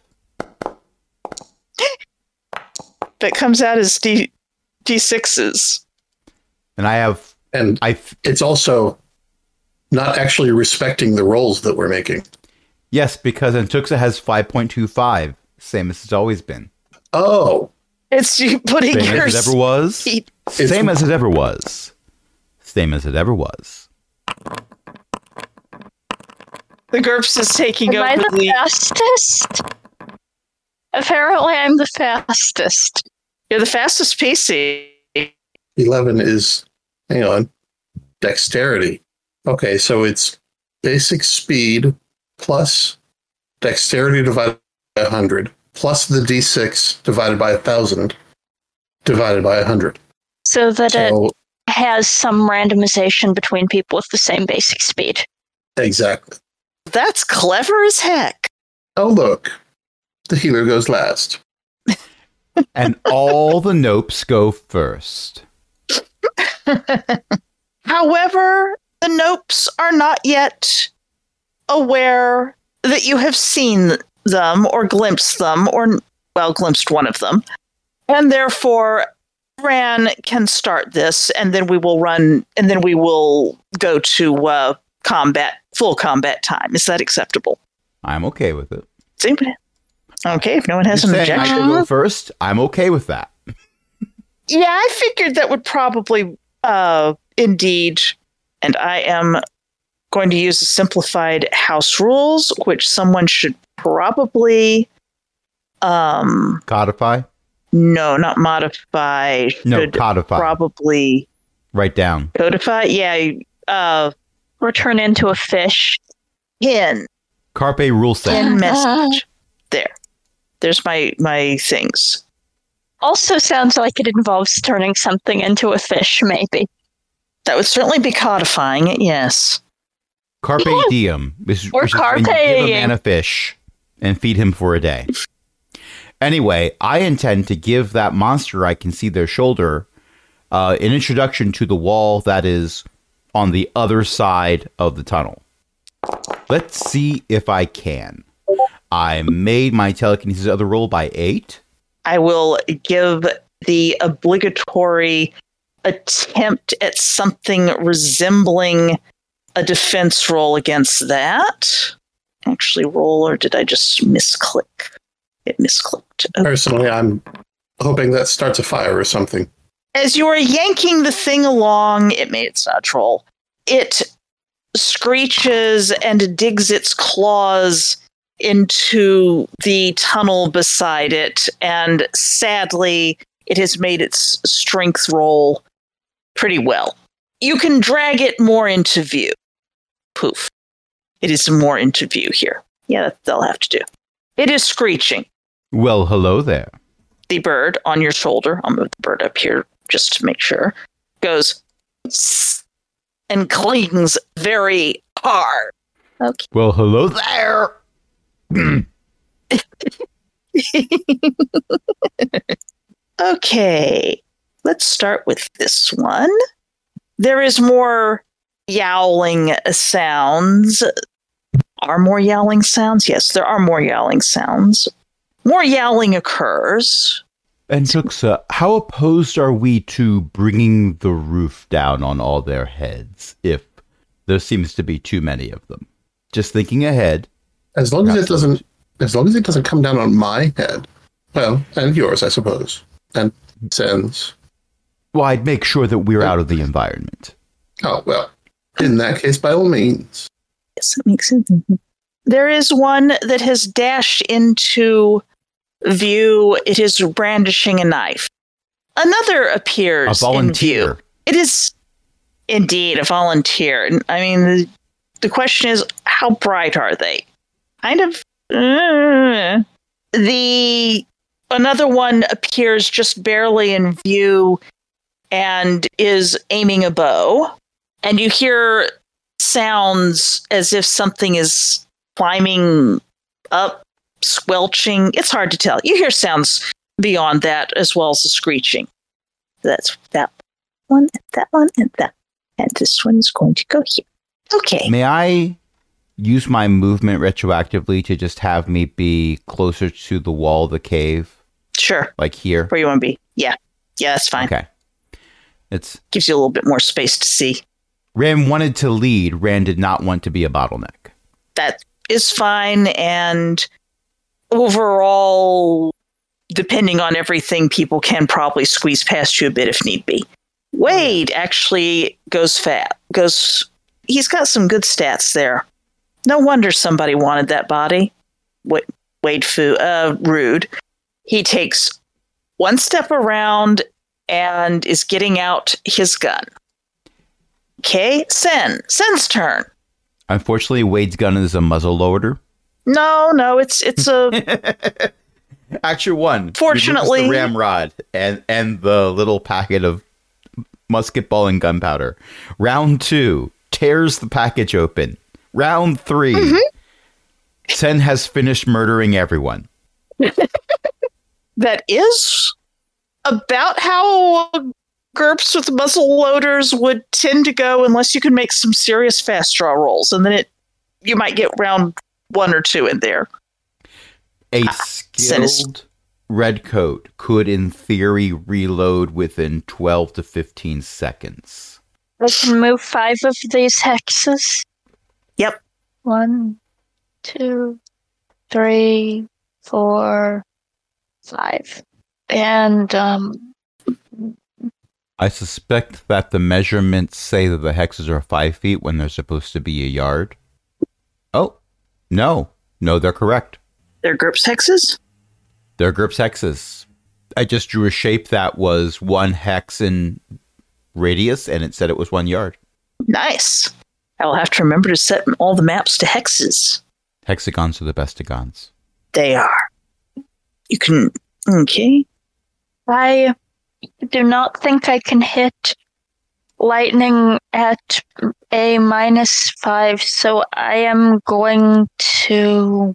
That comes out as D D6s. And I have And I it's also not actually respecting the rolls that we're making. yes, because Antuxa has five point two five, same as it's always been. Oh, It's you putting Same your as it ever was. speed. Same as it ever was. Same as it ever was. The GURPS is taking Am I over the the. fastest? Apparently, I'm the fastest. You're the fastest P C. eleven is, hang on, dexterity. Okay, so it's basic speed plus dexterity divided by one hundred plus the d six divided by one thousand divided by one hundred. So that it So, has some randomization between people with the same basic speed. exactly. That's clever as heck. Oh, look, the healer goes last. And all the nopes go first. However, the Nopes are not yet aware that you have seen them or glimpsed them, or, well, glimpsed one of them. And therefore, Ran can start this, and then we will run, and then we will go to uh, combat, full combat time. Is that acceptable? I'm okay with it. Okay, if no one has You're an saying I objection. should go first. I'm okay with that. Yeah, I figured that would probably, uh, indeed, and I am going to use the simplified house rules, which someone should probably, um, Codify? no, not modify. No, should codify. Probably Write down. codify. Yeah, uh, Or turn into a fish. pin, Carpe rule set. pin message. There, there's my my things. Also sounds like it involves turning something into a fish, maybe. That would certainly be codifying it. Yes. Carpe diem. Which, Or which is when you give a carpe. man a fish and feed him for a day. Anyway, I intend to give that monster I can see their shoulder uh, an introduction to the wall that is on the other side of the tunnel. Let's see if I can. I made my telekinesis other roll by eight. I will give the obligatory attempt at something resembling a defense roll against that. Actually, roll, or did I just misclick? It misclicked. Okay. Personally, I'm hoping that starts a fire or something. As you are yanking the thing along, it made its dodge roll. It screeches and digs its claws into the tunnel beside it, and sadly, it has made its strength roll pretty well. You can drag it more into view. Poof. It is more into view here. Yeah, that they'll have to do. It is screeching. Well, hello there. The bird on your shoulder, I'll move the bird up here just to make sure, goes "Sss," and clings very hard. Okay. Well, hello there. Okay, let's start with this one. There is more yowling sounds. Are more yowling sounds? Yes, there are more yowling sounds. More yowling occurs. And Tuxa, how opposed are we to bringing the roof down on all their heads if there seems to be too many of them? Just thinking ahead. As long as it Perhaps doesn't, as long as it doesn't come down on my head, well, and yours, I suppose, and Sen's. Well, I'd make sure that we're out of the environment. Oh well, in that case, by all means. Yes, that makes sense. There is one that has dashed into view. It is brandishing a knife. Another A appears in view. volunteer. It is indeed a volunteer. And I mean, the, the question is, how bright are they? Kind of. Uh, the another one appears just barely in view and is aiming a bow. And you hear sounds as if something is climbing up, squelching. It's hard to tell. You hear sounds beyond that as well as the screeching. That's that one, and that one, and that. And this one is going to go here. Okay. May I use my movement retroactively to just have me be closer to the wall of the cave? Sure. Like here? Where you want to be. Yeah. Yeah, that's fine. Okay. It's Gives you a little bit more space to see. Ran wanted to lead. Ran did not want to be a bottleneck. That is fine. And overall, depending on everything, people can probably squeeze past you a bit if need be. Wade actually goes fat. Goes. He's got some good stats there. No wonder somebody wanted that body. Wade, Wade Fu, uh, rude. He takes one step around and is getting out his gun. Okay, Sen. Sen's turn. Unfortunately, Wade's gun is a muzzle loader. No, no, it's it's a Action one. Fortunately- removes the ramrod and and the little packet of musket ball and gunpowder. Round two, tears the package open. Round three, Mm-hmm. Sen has finished murdering everyone. that is about how GURPS with muzzle loaders would tend to go unless you can make some serious fast draw rolls, and then it you might get round one or two in there. A Sen is- skilled redcoat could, in theory, reload within twelve to fifteen seconds. I can move five of these hexes. Yep. One, two, three, four, five. And, um, I suspect that the measurements say that the hexes are five feet when they're supposed to be a yard. Oh, no. No, they're correct. They're GURPS hexes? They're GURPS hexes. I just drew a shape that was one hex in radius, and it said it was one yard. Nice. I will have to remember to set all the maps to hexes. Hexagons are the bestigons. They are. You can... Okay. I do not think I can hit lightning at a minus five, so I am going to...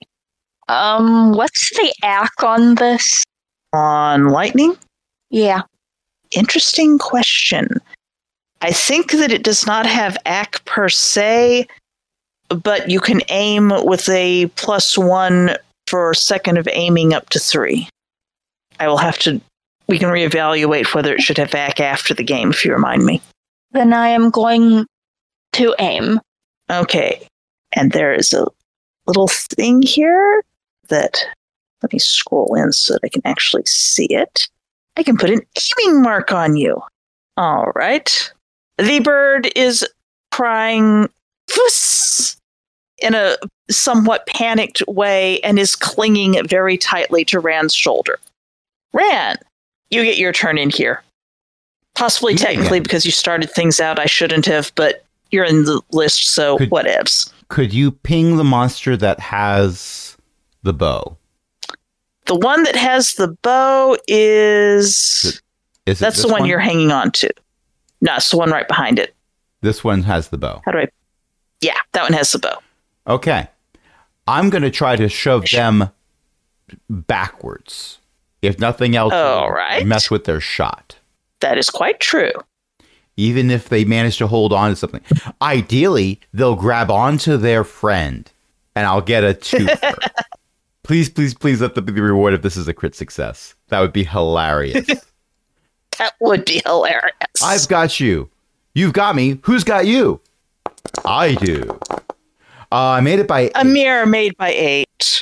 Um, what's the A C on this? On lightning? Yeah. Interesting question. I think that it does not have A C per se, but you can aim with a plus one for second of aiming up to three. I will have to... We can reevaluate whether it should have A C after the game, if you remind me. Then I am going to aim. Okay. And there is a little thing here that... Let me scroll in so that I can actually see it. I can put an aiming mark on you. All right. The bird is crying "Fuss!" in a somewhat panicked way and is clinging very tightly to Rand's shoulder. Rand, you get your turn in here. Possibly Yeah. technically because you started things out I shouldn't have, but you're in the list, so Could- whatevs. Could you ping the monster that has the bow? The one that has the bow is... Is it That's this the one, you're hanging on to. No, it's the one right behind it. This one has the bow. How do I... Yeah, that one has the bow. Okay. I'm going to try to shove them backwards. If nothing else, All it'll right. mess with their shot. That is quite true. Even if they manage to hold on to something. Ideally, they'll grab onto their friend, and I'll get a twofer. Please, please, please let them be the reward if this is a crit success. That would be hilarious. That would be hilarious. I've got you. You've got me. Who's got you? I do. Uh, I made it by A mirror made by eight.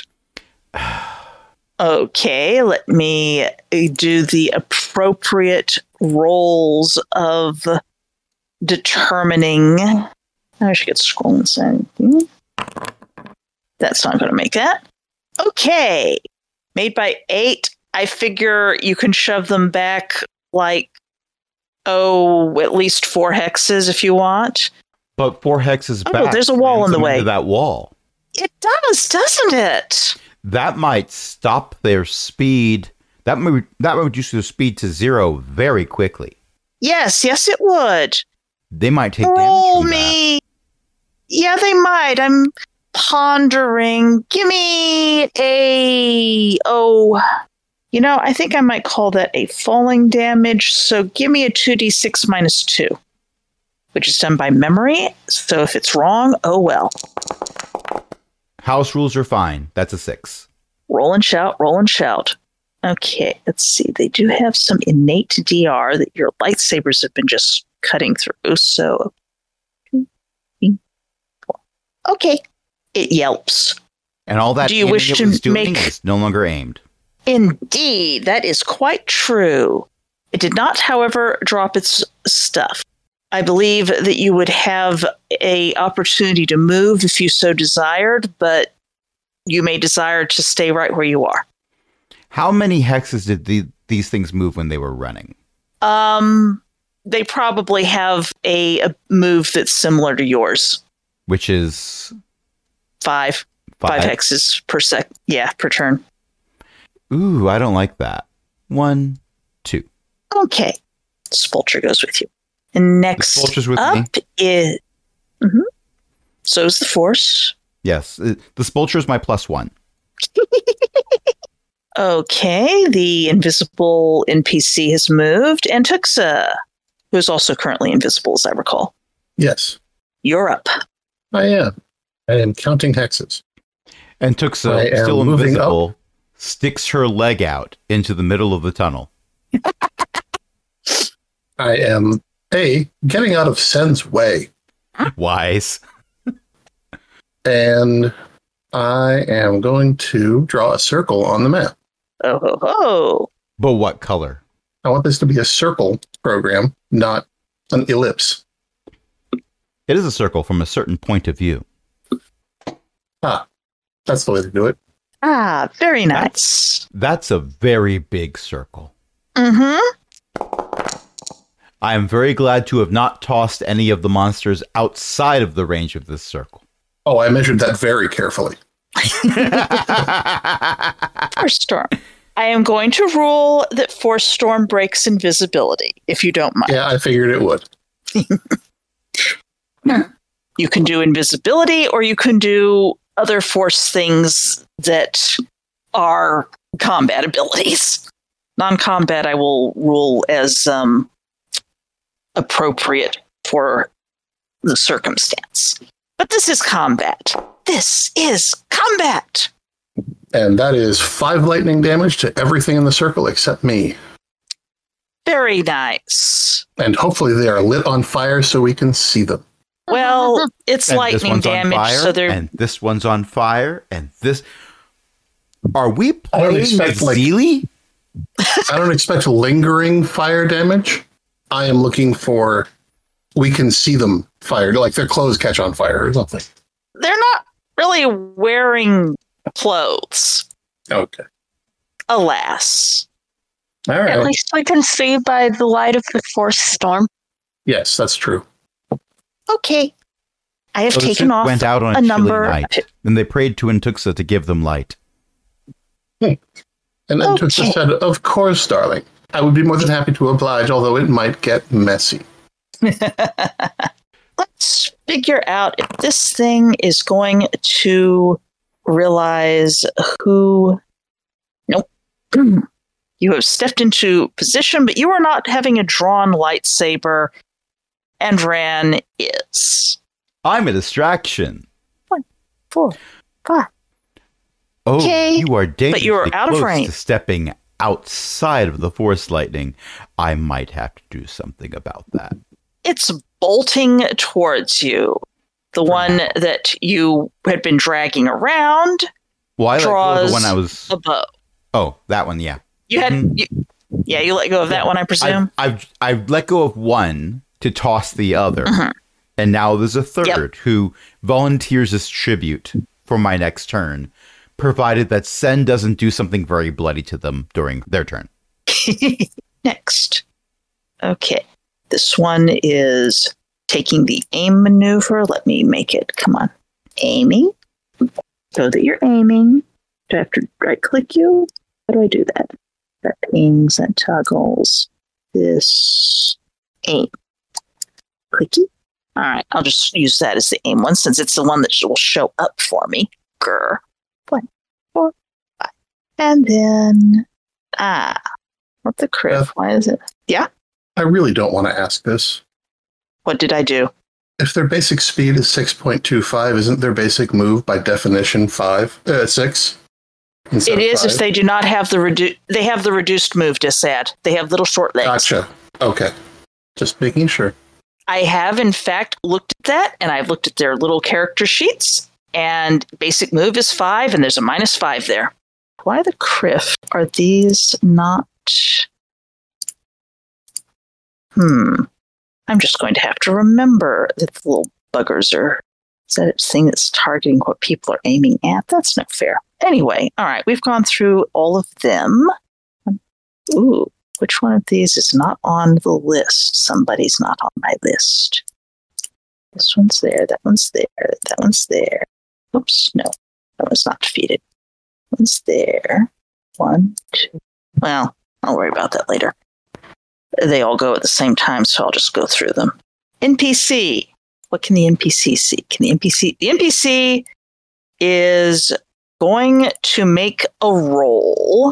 Okay, let me do the appropriate rolls of determining. I should get scrolling inside. That's not going to make that. Okay, made by eight. I figure you can shove them back like, oh, at least four hexes if you want. But four hexes Oh, back. there's a wall lands in the them way. into that wall. It does, doesn't it? That might stop their speed. That might that would reduce their speed to zero very quickly. Yes, yes, it would. They might take damage Roll from that. me. Yeah, they might. I'm pondering. Give me a. Oh, you know, I think I might call that a falling damage. So give me a two d six minus two, which is done by memory. So if it's wrong, oh well. House rules are fine. That's a six. Roll and shout, roll and shout. Okay, let's see. They do have some innate D R that your lightsabers have been just cutting through. So, two, three, four. Okay, it yelps. And all that Do you aiming wish it to was doing make- is no longer aimed. Indeed, that is quite true. It did not, however, drop its stuff. I believe that you would have a opportunity to move if you so desired, but you may desire to stay right where you are. How many hexes did the, these things move when they were running? Um, they probably have a, a move that's similar to yours. Which is Five, five. five hexes per sec. Yeah, per turn. Ooh, I don't like that. One, two. Okay, Spulcher goes with you. And next Spulcher's with up me. is. Mhm. So is the Force. Yes, uh, the Spulcher is my plus one. Okay, the invisible N P C has moved, and Tuxa, who is also currently invisible, as I recall. Yes, You're up. I am. I am counting hexes. And Tuxa, I am still moving invisible, sticks her leg out into the middle of the tunnel. I am A, getting out of Sen's way. Wise. And I am going to draw a circle on the map. Oh, ho, ho. But what color? I want this to be a circle program, not an ellipse. It is a circle from a certain point of view. Ah, that's the way to do it. Ah, very nice. That's a very big circle. Mm-hmm. I am very glad to have not tossed any of the monsters outside of the range of this circle. Oh, I measured that very carefully. Force Storm. I am going to rule that Force Storm breaks invisibility, if you don't mind. Yeah, I figured it would. You can do invisibility, or you can do other force things that are combat abilities. Non-combat I will rule as um, appropriate for the circumstance. But this is combat. This is combat! And that is five lightning damage to everything in the circle except me. Very nice. And hopefully they are lit on fire so we can see them. Well, it's And this lightning one's on damage, fire, so they're... and this one's on fire, and this... Are we I don't playing expect, like- Zeely? I don't expect lingering fire damage. I am looking for we can see them fired, like their clothes catch on fire or something. They're not really wearing clothes, Okay. alas. All At right. least we can see by the light of the Force Storm. Yes, that's true. Okay. I have So the taken ship off went out on a, a chilly number. night, and they prayed to Intuxa to give them light. And then Tuxa Okay. said, "Of course, darling. I would be more than happy to oblige, although it might get messy." Let's figure out if this thing is going to realize who. Nope. You have stepped into position, but you are not having a drawn lightsaber, and Ran is. I'm a distraction. Four, five. Oh, Okay, you are dangerously you are out of close range. to stepping outside of the force lightning. I might have to do something about that. It's bolting towards you. The one now. that you had been dragging around, Well, I let go of Draws the one I was. a bow. Oh, that one, yeah. You had, Mhm. you, yeah, you let go of that one, I presume. I've, I've I've let go of one to toss the other, Mhm. and now there's a third Yep. who volunteers as tribute for my next turn, provided that Sen doesn't do something very bloody to them during their turn. Next. Okay. This one is taking the aim maneuver. Let me make it. Come on. Aiming. So that you're aiming. Do I have to right click you? How do I do that? That pings and toggles. This aim. Clicky. All right. I'll just use that as the aim one since it's the one that will show up for me. Grr. One, four, five. And then, ah, what the crap? Beth. Why is it? Yeah. I really don't want to ask this. What did I do? If their basic speed is six point two five, isn't their basic move by definition five, uh, six? It is if they do not have the redu- they have the reduced move disad. They have little short legs. Gotcha. Okay. Just making sure. I have in fact looked at that, and I've looked at their little character sheets, and basic move is five, and there's a minus five there. Why the criff are these not? Hmm. I'm just going to have to remember that the little buggers are. Is that a thing that's targeting what people are aiming at? That's not fair. Anyway, all right, we've gone through all of them. Ooh, which one of these is not on the list? Somebody's not on my list. This one's there, that one's there, that one's there. Oops, no, that one's not defeated. One's there. One, two. Well, I'll worry about that later. They all go at the same time, so I'll just go through them. N P C. What can the N P C see? Can the N P C? The N P C is going to make a roll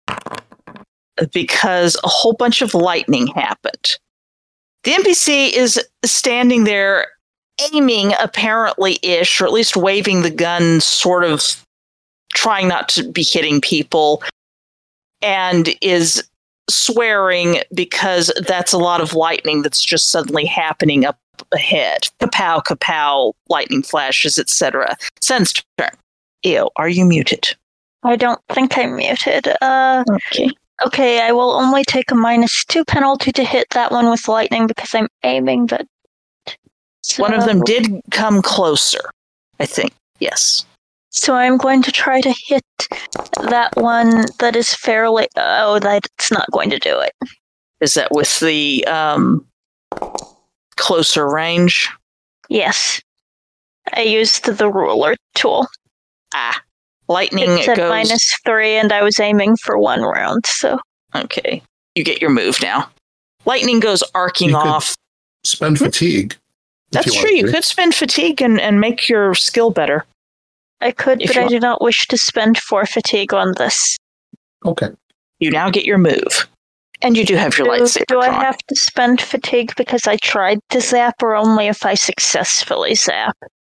because a whole bunch of lightning happened. The N P C is standing there aiming apparently-ish, or at least waving the gun, sort of trying not to be hitting people, and is swearing because that's a lot of lightning that's just suddenly happening up ahead. Kapow, kapow, lightning flashes, et cetera. Sen's turn. Ew, are you muted? I don't think I'm muted. Uh, Okay. okay, I will only take a minus two penalty to hit that one with lightning because I'm aiming, but... So, One of them did come closer, I think. Yes. So I'm going to try to hit that one that is fairly... Oh, that's not going to do it. Is that with the um, closer range? Yes. I used the ruler tool. Ah. Lightning It said goes... minus three, and I was aiming for one round, so... Okay. You get your move now. Lightning goes arcing You could off. Spend fatigue. if That's you true. want You to. could spend fatigue and, and make your skill better. I could, If but you I want- do not wish to spend four fatigue on this. Okay. You now get your move. And you do have your Do, lightsaber do I drawn. have to spend fatigue because I tried to zap, or only if I successfully zap?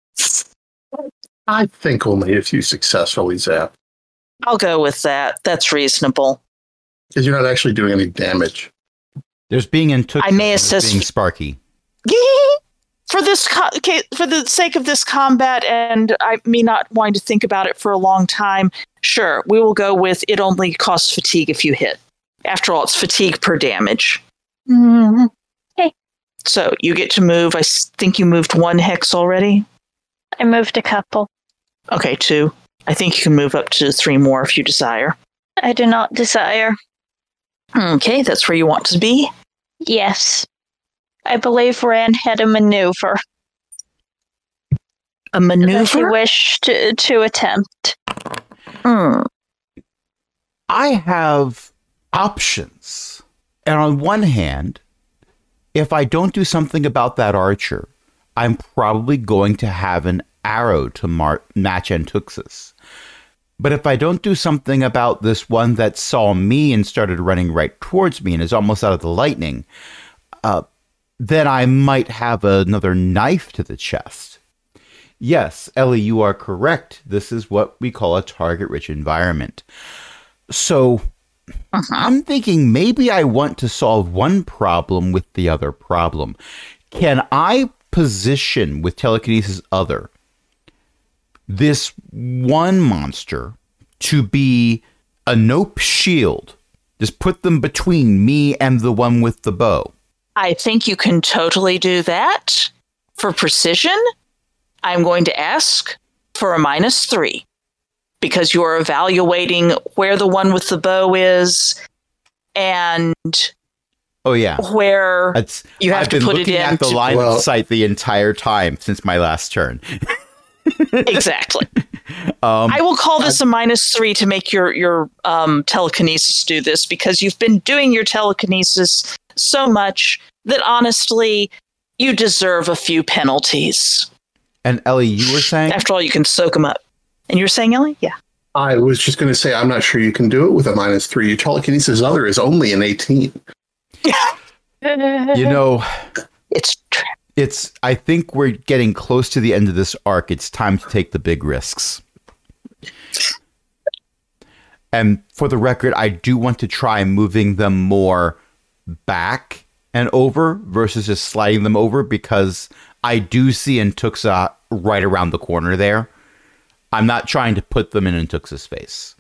I think only if you successfully zap, I'll go with that. That's reasonable. because you're not actually doing any damage. There's being in Tuxa, I may there's assist- being Sparky. For this, co- okay, for the sake of this combat, and I me not wanting to think about it for a long time, sure, we will go with it only costs fatigue if you hit. After all, it's fatigue per damage. Mm, So you get to move. I s- think you moved one hex already. I moved a couple. Okay, two. I think you can move up to three more if you desire. I do not desire. Okay, that's where you want to be. Yes. I believe Ran had a maneuver A that he maneuver. wished to, to attempt. Hmm. I have options. And on one hand, if I don't do something about that archer, I'm probably going to have an arrow to mar- match Antuxus. But if I don't do something about this one that saw me and started running right towards me and is almost out of the lightning, uh, then I might have another knife to the chest. Yes, Ellie, you are correct. This is what we call a target-rich environment. So Uh-huh. I'm thinking maybe I want to solve one problem with the other problem. Can I position with telekinesis other this one monster to be a nope shield? Just put them between me and the one with the bow. I think you can totally do that. For precision, I'm going to ask for a minus three because you're evaluating where the one with the bow is and Oh yeah. where That's, you have I've to been put it looking in. at the to- line Well- of sight the entire time since my last turn. exactly. Um, I will call this a minus three to make your your um, telekinesis do this because you've been doing your telekinesis so much that honestly, you deserve a few penalties. and Ellie, you were saying? After all, you can soak them up. And you were saying, Ellie? Yeah. I was just going to say, I'm not sure you can do it with a minus three. Your telekinesis other is only an eighteen. You know, It's tra- it's. I think we're getting close to the end of this arc. It's time to take the big risks. And for the record, I do want to try moving them more back and over versus just sliding them over because I do see Antuxa right around the corner there. I'm not trying to put them in Antuxa's face.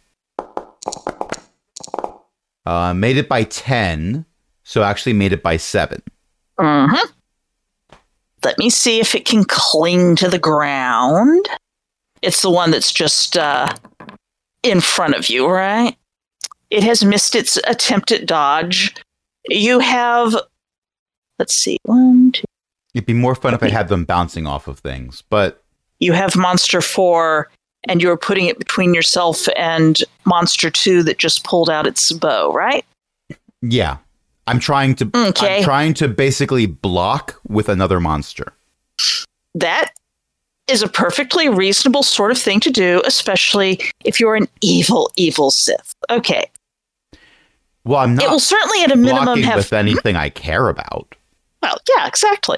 Uh, made it by ten, so actually made it by seven. Mhm. Let me see if it can cling to the ground. It's the one that's just uh, in front of you, right? It has missed its attempt at dodge. You have, let's see, one, two. It'd be more fun if I had them bouncing off of things, but You have Monster four, and you're putting it between yourself and Monster two that just pulled out its bow, right? yeah. I'm trying to Okay. I'm trying to basically block with another monster. That is a perfectly reasonable sort of thing to do, especially if you're an evil, evil Sith. Okay. Well, I'm It will not certainly at a minimum blocking have... with anything I care about. Well, yeah, exactly.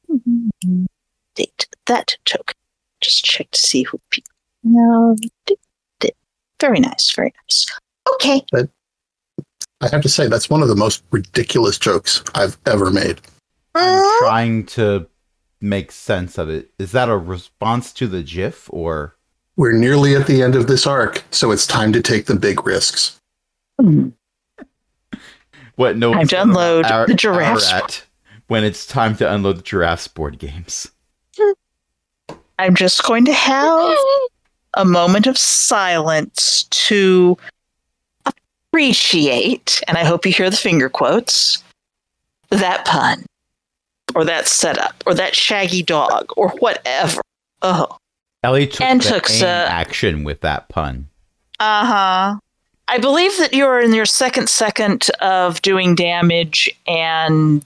Date that token. Just check to see who people... No. did- did. Very nice, very nice. Okay. I have to say, that's one of the most ridiculous jokes I've ever made. I'm Uh, trying to make sense of it. Is that a response to the GIF, or? We're nearly at the end of this arc, so it's time to take the big risks. What? No. Time to unload our, the giraffes. At when it's time to unload the giraffes board games. I'm just going to have a moment of silence to appreciate, and I hope you hear the finger quotes, that pun, or that setup, or that shaggy dog, or whatever. Oh. Ellie took and the took aim so- action with that pun. Uh-huh. I believe that you're in your second second of doing damage, and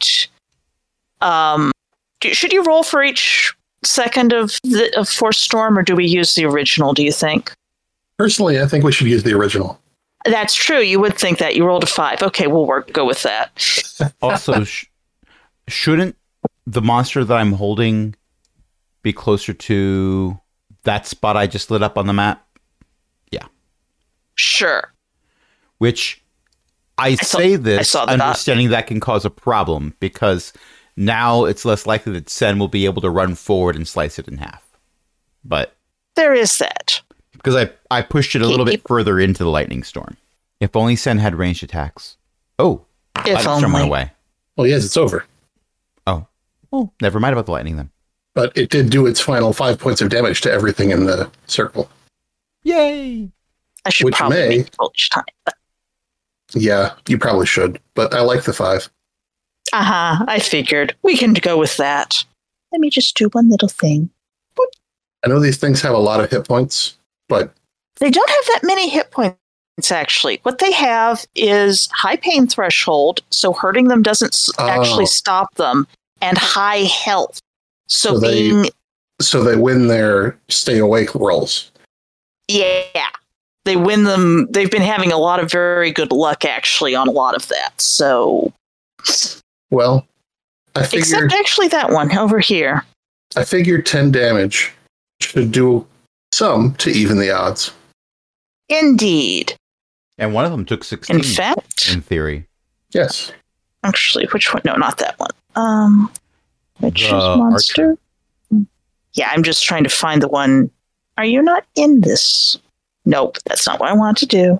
um, do, should you roll for each second of the of Force Storm, or do we use the original, do you think? Personally, I think we should use the original. That's true. You would think that. You rolled a five. Okay, we'll work. Go with that. Also, sh- shouldn't the monster that I'm holding be closer to that spot I just lit up on the map? Yeah. Sure. Which I, I say saw, this I understanding that can cause a problem, because now it's less likely that Sen will be able to run forward and slice it in half. But there is that. Because I, I pushed it a little bit further into the lightning storm. If only Sen had ranged attacks. Oh, if lightning only. storm went away. Well, yes, it's over. Oh, well, never mind about the lightning then. But it did do its final five points of damage to everything in the circle. Yay! I should Which probably may, make it each time. But. Yeah, you probably should. But I like the five. Uh-huh, I figured. We can go with that. Let me just do one little thing. I know these things have a lot of hit points, but they don't have that many hit points, actually. What they have is high pain threshold, so hurting them doesn't oh. actually stop them, and high health. So, so being... They, so they win their stay awake rolls. Yeah. They win them. They've been having a lot of very good luck, actually, on a lot of that. So... Well, I figured... Except actually that one over here. I figured ten damage should do some to even the odds. Indeed. And one of them took sixteen. In fact, in theory. Yes. Actually, which one? No, not that one. Um, which is monster? Archer. Yeah, I'm just trying to find the one. Are you not in this? Nope, that's not what I want to do.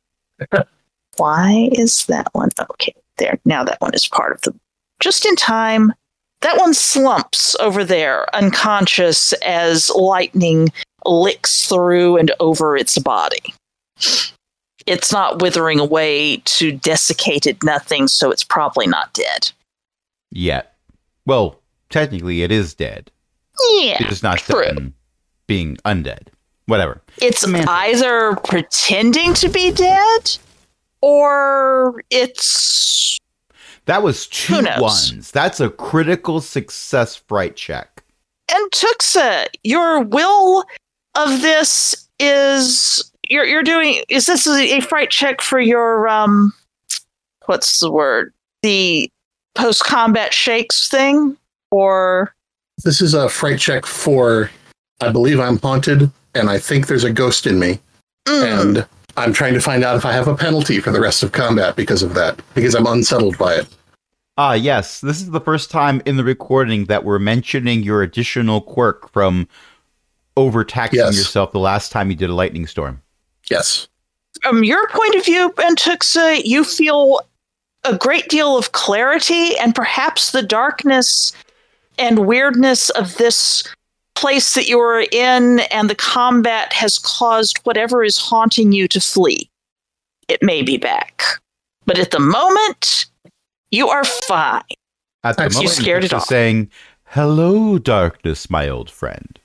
Why is that one? Okay, there. Now that one is part of the... Just in time. That one slumps over there, unconscious, as lightning licks through and over its body. It's not withering away to desiccated nothing, so it's probably not dead. Yet. Well, technically it is dead. Yeah, It is not true. done being undead. Whatever. It's Semantics. Either pretending to be dead, or it's... That was two ones. That's a critical success fright check. And Tuxa, your will of this is... You're you're doing... Is this a fright check for your... um? What's the word? The post-combat shakes thing? Or... This is a fright check for... I believe I'm haunted, and I think there's a ghost in me. Mm. And I'm trying to find out if I have a penalty for the rest of combat because of that. Because I'm unsettled by it. Ah, yes. This is the first time in the recording that we're mentioning your additional quirk from overtaxing yes. yourself the last time you did a lightning storm. Yes. From your point of view, Bentuxa, you feel a great deal of clarity, and perhaps the darkness and weirdness of this place that you are in and the combat has caused whatever is haunting you to flee. It may be back. But at the moment... You are fine. At the moment, you scared it off. Saying, "Hello, darkness, my old friend."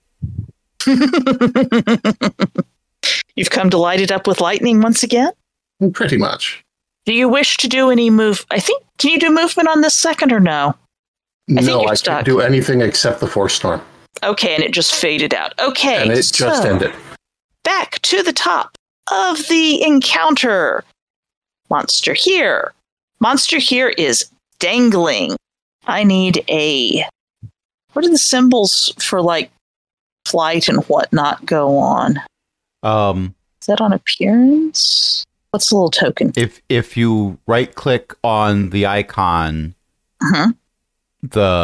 You've come to light it up with lightning once again? Pretty much. Do you wish to do any move? I think, can you do movement on this second or no? I no, I stuck. Can't do anything except the Force Storm. Okay, and it just faded out. Okay. And it so, just ended. Back to the top of the encounter. Monster here. Monster here is dangling. I need a... What do the symbols for, like, flight and whatnot go on? Um, is that on appearance? What's the little token? If if you right-click on the icon, uh-huh. the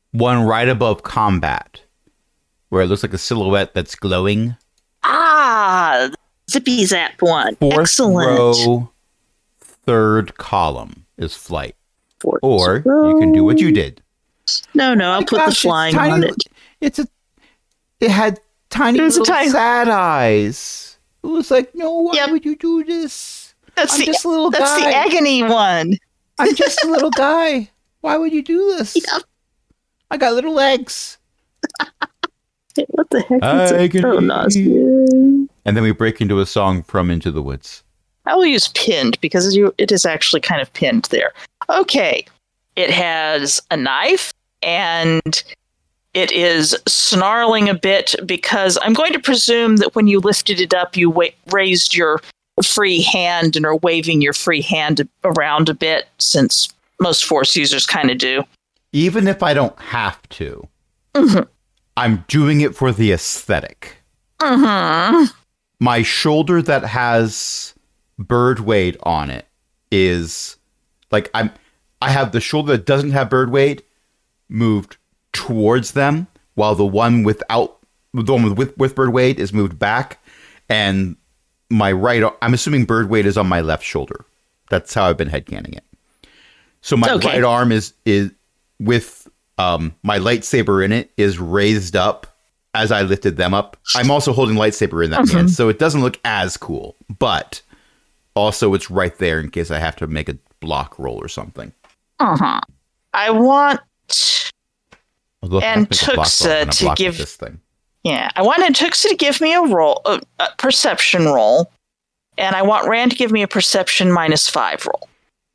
one right above combat, where it looks like a silhouette that's glowing. Ah, Zippy Zap one. Fourth Excellent. row, third column is flight. Fourth Or row. you can do what you did. No, no, I'll My put gosh, the it's flying tiny on li- it. It's a. It had tiny It was a little tiny- sad eyes. It was like, no, why Yep. would you do this? That's I'm the just a little that's guy. the agony one. I'm just a little guy. Why would you do this? Yep. I got little legs. What the heck is it? Agony. Oh, nausea. And then we break into a song from Into the Woods. I will use pinned because you, it is actually kind of pinned there. Okay. It has a knife and it is snarling a bit because I'm going to presume that when you lifted it up, you wa- raised your free hand and are waving your free hand around a bit, since most Force users kind of do. Even if I don't have to, Mm-hmm. I'm doing it for the aesthetic. Mm-hmm. My shoulder that has bird weight on it is like I'm I have the shoulder that doesn't have bird weight moved towards them, while the one without the one with with bird weight is moved back, and my right I'm assuming bird weight is on my left shoulder. That's how I've been headcanning it. So my Okay. right arm is is with um my lightsaber in it is raised up as I lifted them up. I'm also holding lightsaber in that Mhm. hand, so it doesn't look as cool, but also it's right there in case I have to make a block roll or something. Uh-huh. I want, Although if I And have to make a block roll, I'm Tuxa gonna to block with give- this thing. yeah, I wanted Tuxa to give me a roll, a, a perception roll, and I want Rand to give me a perception minus five roll.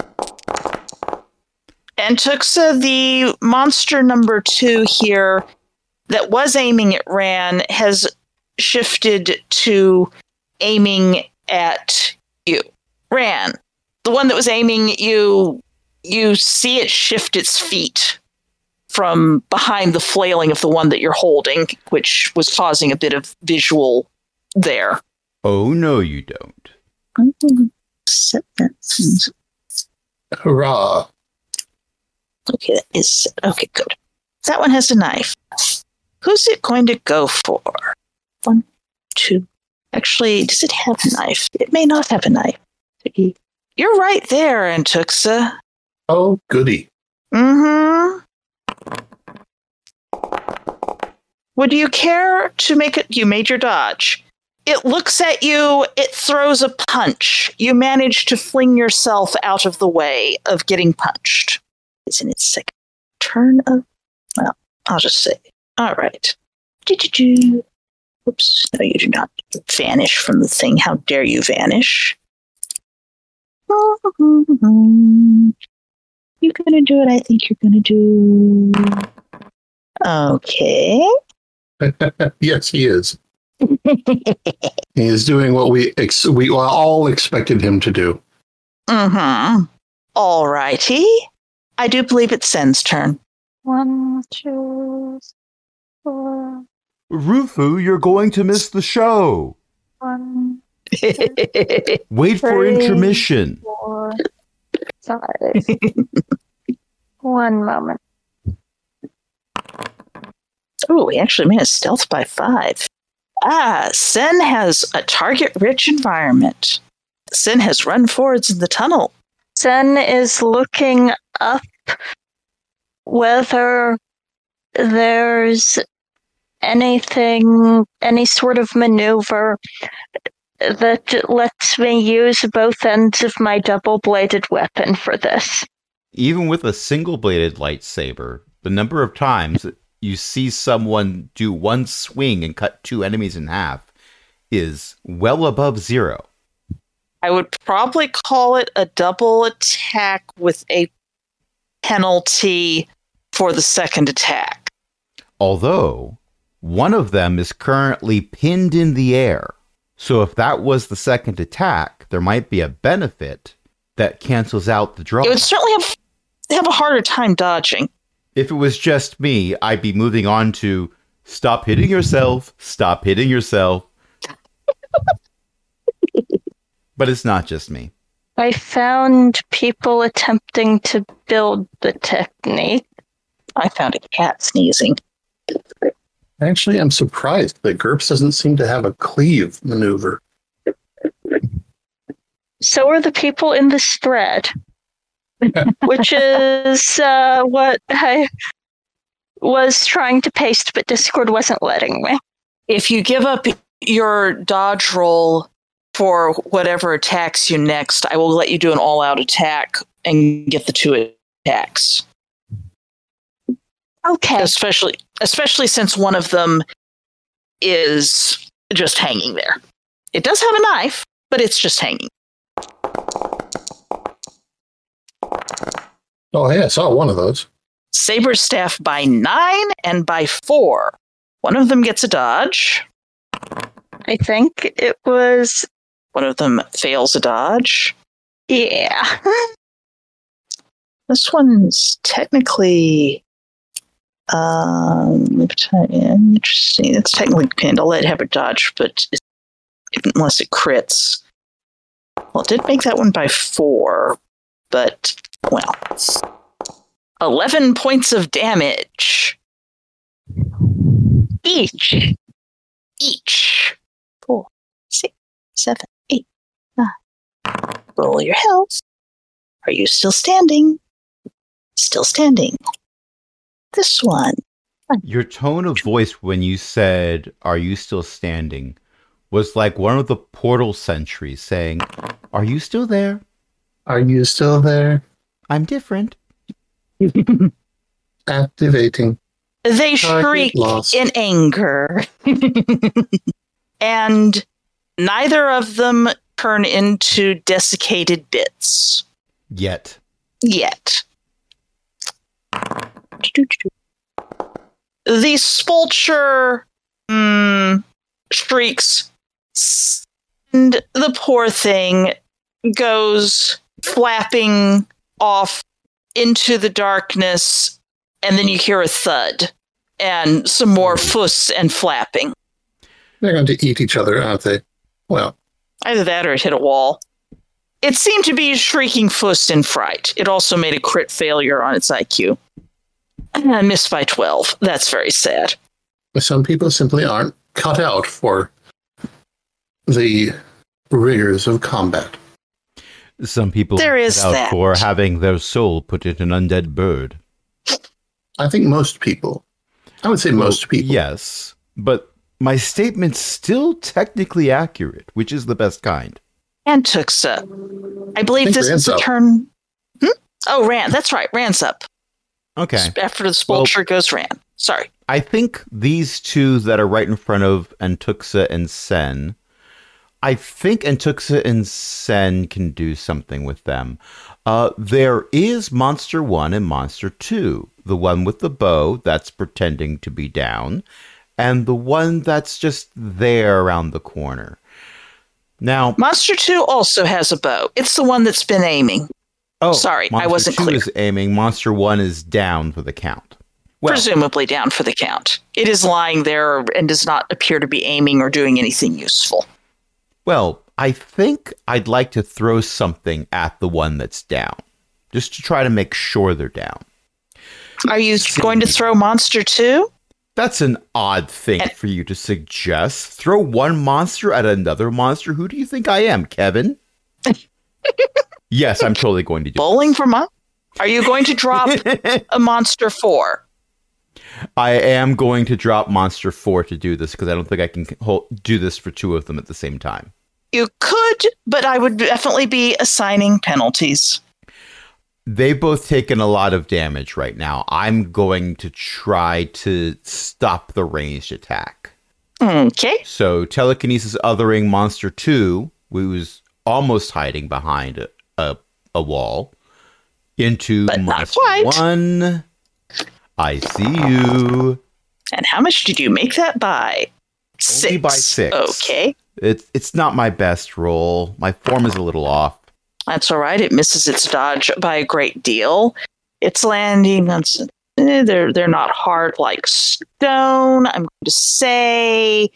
And Tuxa, the monster number two here that was aiming at Rand has shifted to aiming at you. Rand, the one that was aiming at you, you see it shift its feet from behind the flailing of the one that you're holding, which was causing a bit of visual there. Oh no, you don't. Hurrah. Okay, that is okay. Good. That one has a knife. Who's it going to go for? One, two. Actually, does it have a knife? It may not have a knife. Three. You're right there, Antuxa. Oh, goody. Mm-hmm. Would you care to make it? You made your dodge. It looks at you. It throws a punch. You manage to fling yourself out of the way of getting punched. It's in its second turn of. Well, I'll just say. All right. Doo-doo-doo. Oops. No, you do not vanish from the thing. How dare you vanish? You're gonna do what I think you're gonna do. Okay. Yes, he is. He is doing what we ex- we all expected him to do. Mm-hmm. All righty. I do believe it's Sen's turn. One, two, four, Rufu, you're going to miss the show. one, Wait for Three. intermission. four, five. One moment. Oh, he actually made a stealth by five. Ah, Sen has a target-rich environment. Sen has run forwards in the tunnel. Sen is looking up whether there's anything, any sort of maneuver that lets me use both ends of my double-bladed weapon for this. Even with a single-bladed lightsaber, the number of times that you see someone do one swing and cut two enemies in half is well above zero. I would probably call it a double attack with a penalty for the second attack. Although, one of them is currently pinned in the air. So if that was the second attack, there might be a benefit that cancels out the draw. It would certainly have, have a harder time dodging. If it was just me, I'd be moving on to stop hitting yourself, stop hitting yourself. But it's not just me. I found people attempting to build the technique. I found a cat sneezing. Actually, I'm surprised that GURPS doesn't seem to have a cleave maneuver. So are the people in this thread, which is uh, what I was trying to paste, but Discord wasn't letting me. If you give up your dodge roll for whatever attacks you next, I will let you do an all-out attack and get the two attacks. Okay. Especially, especially since one of them is just hanging there. It does have a knife, but it's just hanging. Oh, yeah, I saw one of those. Saber staff by nine and by four. One of them gets a dodge. I think it was... One of them fails a dodge. Yeah. This one's technically... Um, interesting. It's technically pinned. I'll let it have a dodge, but it, unless it crits. Well, it did make that one by four, but, well... eleven points of damage. Each. Each. Four, six, seven, eight, nine. Roll your health. Are you still standing? Still standing. This one. Your tone of voice when you said, "Are you still standing?" was like one of the portal sentries saying, "Are you still there? Are you still there?" I'm different." Activating. They Target shriek lost. in anger. And neither of them turn into desiccated bits. Yet. Yet. The Spulcher mm, shrieks, and the poor thing goes flapping off into the darkness, and then you hear a thud and some more fuss and flapping. They're going to eat each other, aren't they? Well, Either that or it hit a wall. It seemed to be shrieking fuss in fright. It also made a crit failure on its I Q. I missed by twelve. That's very sad. some people simply aren't cut out for the rigors of combat. Some people There are is cut out that. for having their soul put in an undead bird. I think most people. I would say most people. Yes, but my statement's still technically accurate, which is the best kind. And Tuxa. I believe I think this is Rand's the up. turn. Hmm? Oh, Rand. That's right. Rand's up. Okay. After the Spulcher goes Rand. Sorry. I think these two that are right in front of Antuxa and Sen, I think Antuxa and Sen can do something with them. Uh, there is Monster one and Monster two. The one with the bow that's pretending to be down, and the one that's just there around the corner. Now, Monster two also has a bow. It's the one that's been aiming. oh, sorry, I Monster wasn't two clear. is aiming. Monster one is down for the count. Well, Presumably down for the count. It is lying there and does not appear to be aiming or doing anything useful. Well, I think I'd like to throw something at the one that's down, just to try to make sure they're down. Are you going to throw Monster two? That's an odd thing And- for you to suggest. Throw one monster at another monster? Who do you think I am, Kevin? Yes, I'm totally going to do Bowling for Mon? Are you going to drop a Monster four? I am going to drop Monster four to do this because I don't think I can hold, do this for two of them at the same time. You could, but I would definitely be assigning penalties. They've both taken a lot of damage right now. I'm going to try to stop the ranged attack. Okay. So telekinesis othering Monster two, who's almost hiding behind a, a, a wall, into But not Monster quite. one. I see you. And how much did you make that by? Six. Only by six. Okay. It's it's not my best roll. My form is a little off. That's all right. It misses its dodge by a great deal. It's landing on s- eh, they're they're not hard like stone. I'm going to say,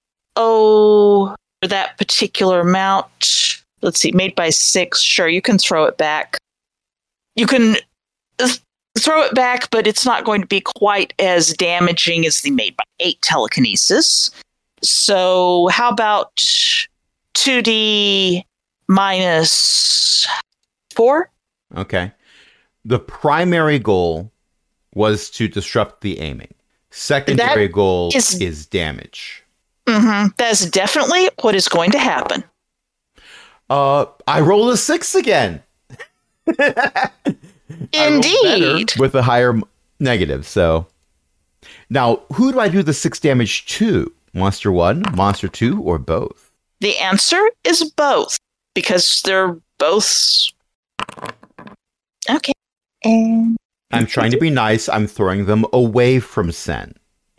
oh, for that particular amount. Let's see, made by six. Sure, you can throw it back. You can uh, throw it back, but it's not going to be quite as damaging as the made by eight telekinesis. So how about two D minus four? Okay. The primary goal was to disrupt the aiming. Secondary That goal is- is damage. Mm-hmm. That's definitely what is going to happen. Uh, I roll a six again. I rolled Indeed. better with a higher m- negative. So now, who do I do the six damage to? Monster one, monster two, or both? The answer is both, because they're both... Okay. And I'm trying to be nice. I'm throwing them away from Sen.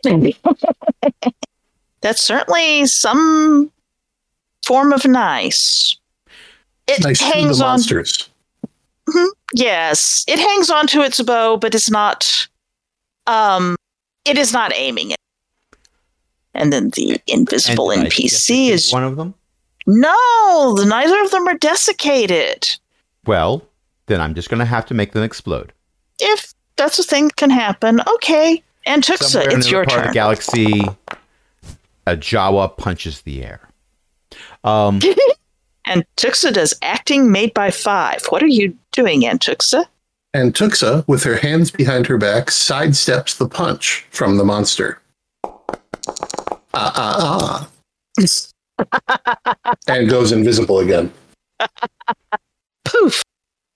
that's certainly some form of nice. It Nice to hangs the on. monsters. Mhm. Yes, it hangs onto its bow, but it's not. Um, it is not aiming it. And then the invisible And did I N P C desiccate is one of them. no. Neither of them are desiccated. Well, then I'm just going to have to make them explode. If that's a thing that can happen, okay. And Tuxa, Somewhere in it's another your part of turn. the galaxy, a Jawa punches the air. Um, And Tuxa does acting made by five. What are you doing, Antuxa? And Tuxa, with her hands behind her back, sidesteps the punch from the monster. Ah, ah, ah. And goes invisible again. Poof.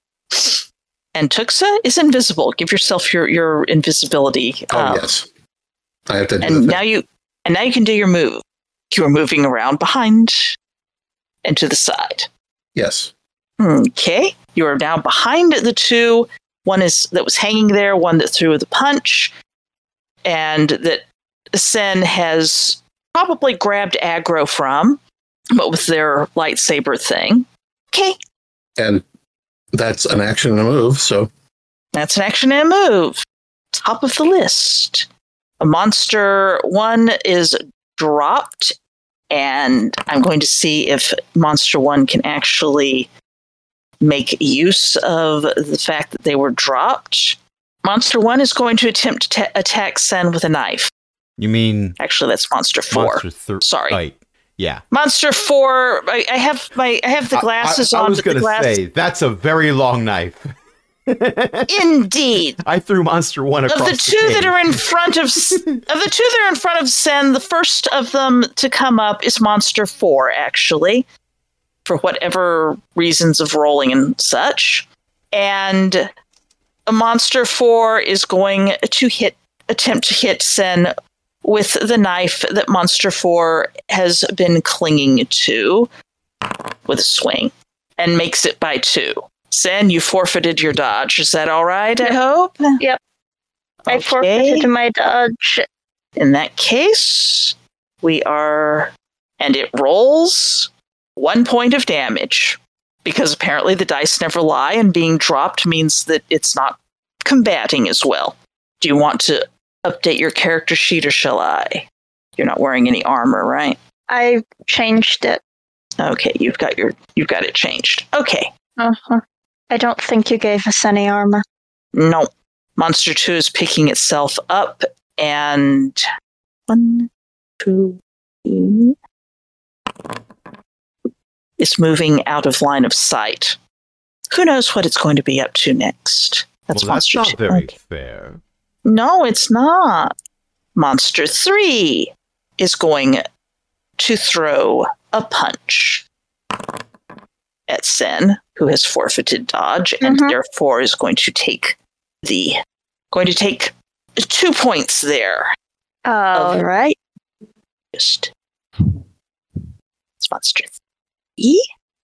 And Tuxa is invisible. Give yourself your, your invisibility. Oh, um, yes. I have to do And the now thing. you and now you can do your move. You are moving around behind and to the side. Yes. Okay. You are now behind the two. One is that was hanging there, one that threw the punch, and that Sen has probably grabbed aggro from, but with their lightsaber thing. Okay. And that's an action and a move, so That's an action and a move. Top of the list. A monster one is dropped, and I'm going to see if monster one can actually make use of the fact that they were dropped. Monster one is going to attempt to ta- attack Sen with a knife. you mean Actually, that's monster four. monster thir- Sorry. Right. Yeah. Monster four. I, I have my I have the glasses I, I, I on. was but the going to glass- say, that's a very long knife. Indeed. I threw monster one Of across the two that cave. are in front of s- of the two that are in front of Sen, the first of them to come up is Monster Four, actually, for whatever reasons of rolling and such. And a Monster Four is going to hit, attempt to hit Sen with the knife that Monster Four has been clinging to with a swing, and makes it by two. Sen, you forfeited your dodge. Is that all right? I hope. Yep. I Okay. forfeited my dodge. In that case, we are, and it rolls one point of damage because apparently the dice never lie, and being dropped means that it's not combating as well. Do you want to update your character sheet, or shall I? You're not wearing any armor, right? I changed it. Okay, you've got your you've got it changed. Okay, Uh-huh. I don't think you gave us any armor. no, Monster Two is picking itself up, and one, two, three. It's moving out of line of sight. Who knows what it's going to be up to next? That's well, that's Monster not Two. very Okay. fair. No, it's not. Monster Three is going to throw a punch at Sen, who has forfeited dodge, and Mhm. therefore is going to take the going to take two points there. All right. Just it's Monster Three.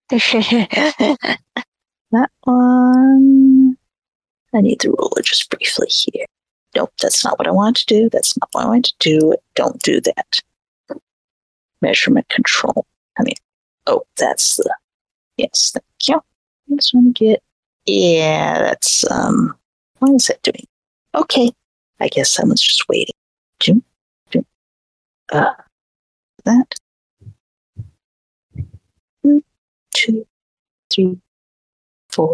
That one. I need the ruler just briefly here. Nope, that's not what I want to do. That's not what I want to do. Don't do that. Measurement control. I mean, oh, that's the. Yes, thank you. I just want to get. Yeah, that's. um. What is that doing? Okay. I guess someone's just waiting. Two. Two. Uh. That. One, two, three, four,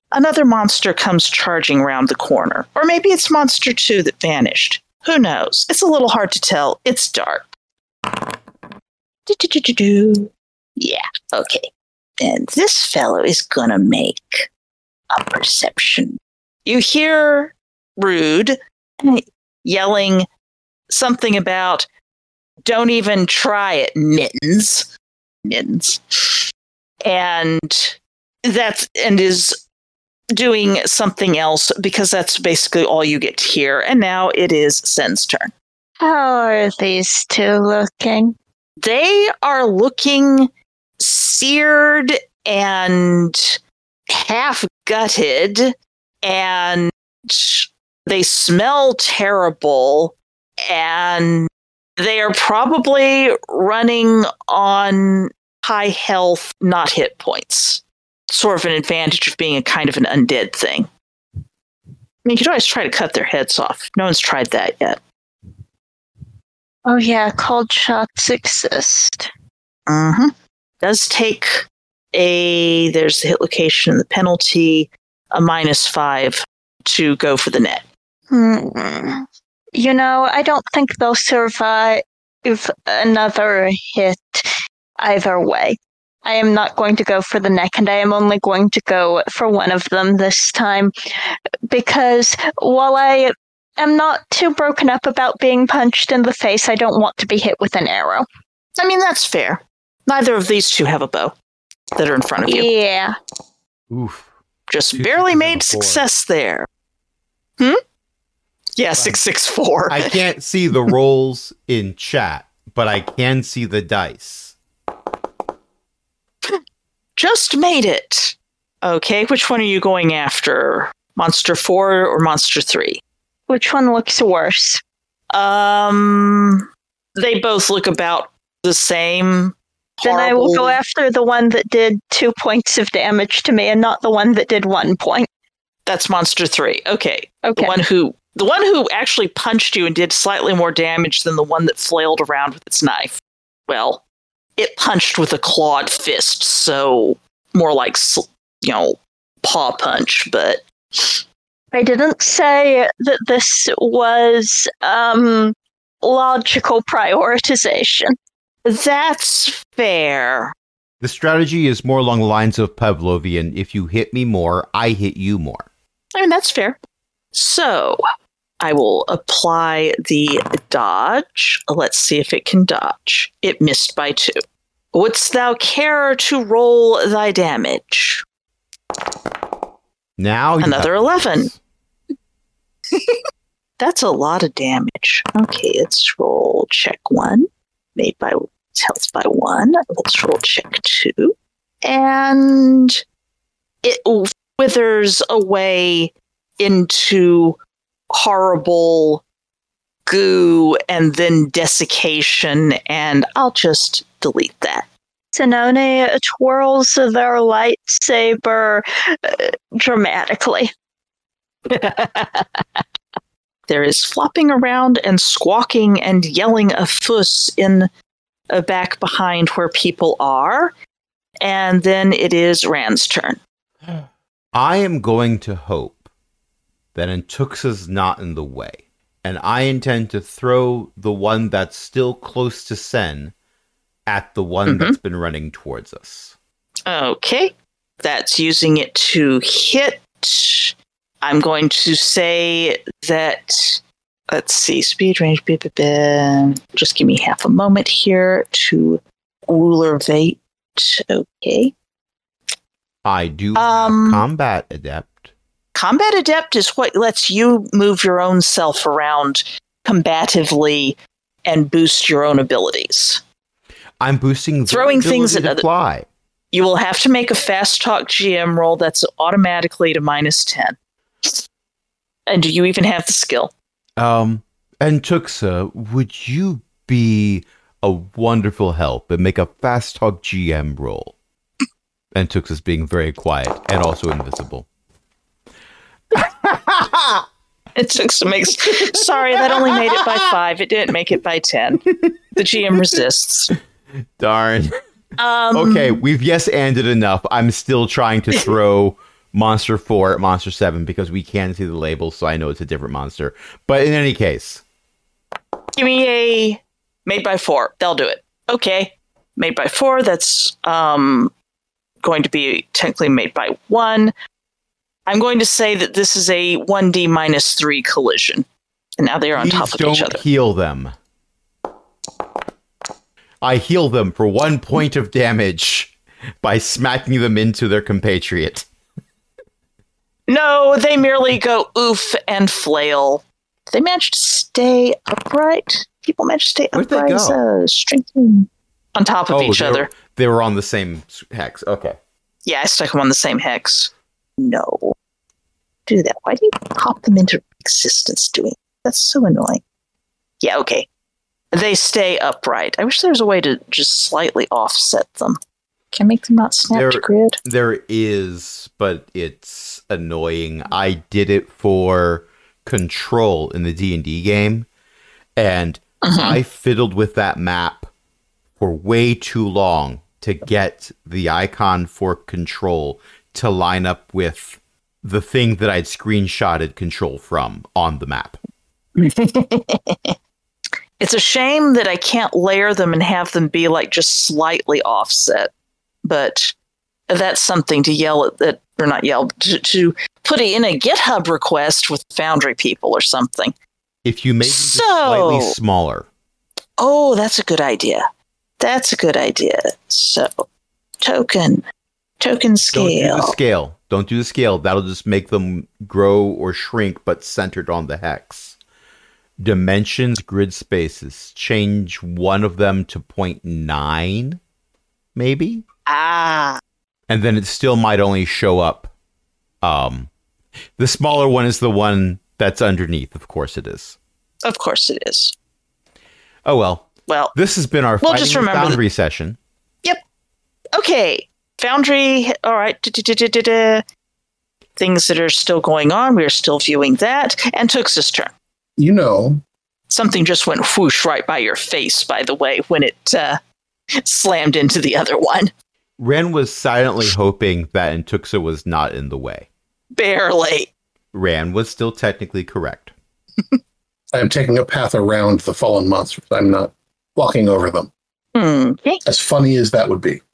another monster comes charging around the corner. Or maybe it's monster two that vanished. Who knows? It's a little hard to tell. It's dark. Do-do-do-do-do. Yeah, okay. And this fellow is gonna make a perception. You hear Rude yelling something about, don't even try it, Mittens. Mittens. And that's, and is doing something else because that's basically all you get to hear. And now it is Sen's turn. How are these two looking? They are looking seared and half gutted, and they smell terrible, and they are probably running on high health, not hit points. Sort of an advantage of being a kind of an undead thing. I mean, you could always try to cut their heads off. No one's tried that yet. Oh yeah, cold shots exist. Mm-hmm. Does take a, there's the hit location and the penalty, a minus five to go for the net. Hmm. You know, I don't think they'll survive another hit either way. I am not going to go for the neck, and I am only going to go for one of them this time, because while I am not too broken up about being punched in the face, I don't want to be hit with an arrow. I mean, that's fair. Neither of these two have a bow that are in front of you. Yeah. Oof. Just Two barely sixes made and a four. success there. Hmm? Yeah, six six four. I can't see the rolls in chat, but I can see the dice. Just made it. Okay, which one are you going after? Monster four or monster three? Which one looks worse? Um, they both look about the same. Then I will go Horrible. after the one that did two points of damage to me and not the one that did one point. That's monster three. Okay. Okay. The one who the one who actually punched you and did slightly more damage than the one that flailed around with its knife. Well, it punched with a clawed fist, so more like, you know, paw punch, but I didn't say that this was um, logical prioritization. that's fair. The strategy is more along the lines of Pavlovian. If you hit me more, I hit you more. I mean, that's fair. So, I will apply the dodge. Let's see if it can dodge. It missed by two. Wouldst thou care to roll thy damage? Now you Another have- eleven. That's a lot of damage. Okay, let's roll check one. Made by health by one. Let's roll check two. And it withers away into horrible goo and then desiccation, and I'll just delete that. Zanoni twirls their lightsaber uh, dramatically. There is flopping around and squawking and yelling a fuss in a back behind where people are. And then it is Rand's turn. I am going to hope that Antuxa's not in the way, and I intend to throw the one that's still close to Sen at the one Mhm. that's been running towards us. Okay. That's using it to hit. I'm going to say that, let's see, speed range, blah, blah, blah. Just give me half a moment here to ruler vate. Okay. I do Um, have Combat Adept. Combat Adept is what lets you move your own self around combatively and boost your own abilities. I'm boosting their Throwing things ability at to other- fly. You will have to make a fast talk G M roll that's automatically to minus ten. And do you even have the skill? Um, Antuxa, would you be a wonderful help and make a fast talk G M roll? Antuxa's being very quiet and also invisible. It took some makes. Sorry, that only made it by five. It didn't make it by ten. The G M resists. Darn. Um, Okay, we've yes anded enough. I'm still trying to throw Monster four, Monster seven, because we can see the label, so I know it's a different monster. But in any case. Give me a made by four. They'll do it. Okay. Made by four, that's um, going to be technically made by one. I'm going to say that this is a one d minus three collision. And now they are on Please top of don't each other. Heal them. I heal them for one point of damage by smacking them into their compatriot. No, they merely go oof and flail. They manage to stay upright. People manage to stay Where'd they upright. go? Uh, strengthening on top of Oh, each they other. were, they were on the same hex. Okay. Yeah, I stuck them on the same hex. No. Do that. Why do you pop them into existence doing that? That's so annoying. Yeah, okay. They stay upright. I wish there was a way to just slightly offset them. Can I make them not snap There- to grid? There is, but it's annoying. I did it for Control in the D and D game, and Mhm. I fiddled with that map for way too long to get the icon for Control to line up with the thing that I'd screenshotted Control from on the map. It's a shame that I can't layer them and have them be like just slightly offset, but that's something to yell at that, or not yell, to, to put it in a GitHub request with Foundry people or something. If you made them just So- slightly smaller, Oh, that's a good idea. That's a good idea. So, token, token don't do scale. the scale. Don't do the scale. That'll just make them grow or shrink, but centered on the hex. Dimensions, grid spaces. Change one of them to zero point nine, maybe? Ah, And then it still might only show up. Um, the smaller one is the one that's underneath. Of course it is. of course it is. Oh, well. Well, This has been our We'll Fighting just the remember Foundry session. okay. Foundry, all right. Da-da-da-da-da. Things that are still going on. We are still viewing that. And Tux's turn. You know, Something just went whoosh right by your face, by the way, when it uh, slammed into the other one. Ren was silently hoping that Intuxa was not in the way. Barely. Ran was still technically correct. I am taking a path around the fallen monsters. I'm not walking over them. Hmm. Okay. As funny as that would be.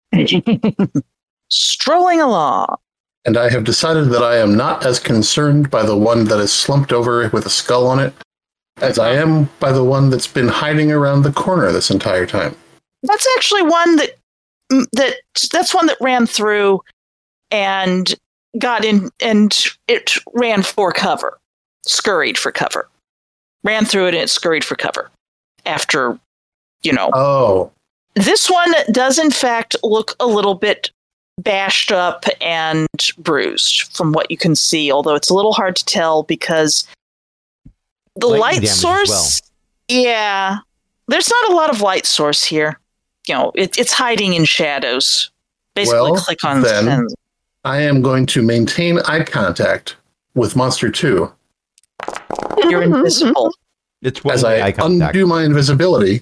Strolling along. And I have decided that I am not as concerned by the one that is slumped over with a skull on it as I am by the one that's been hiding around the corner this entire time. That's actually one that mm, that that's one that ran through and got in, and it ran for cover, scurried for cover, ran through it and it scurried for cover. After, you know, Oh, this one does in fact look a little bit bashed up and bruised from what you can see, although it's a little hard to tell because the Lightning light damage as source, yeah, there's not a lot of light source here. You know, it, it's hiding in shadows. Basically, Well, click on then- and I am going to maintain eye contact with Monster two you're invisible. It's one as way I eye contact. undo my invisibility.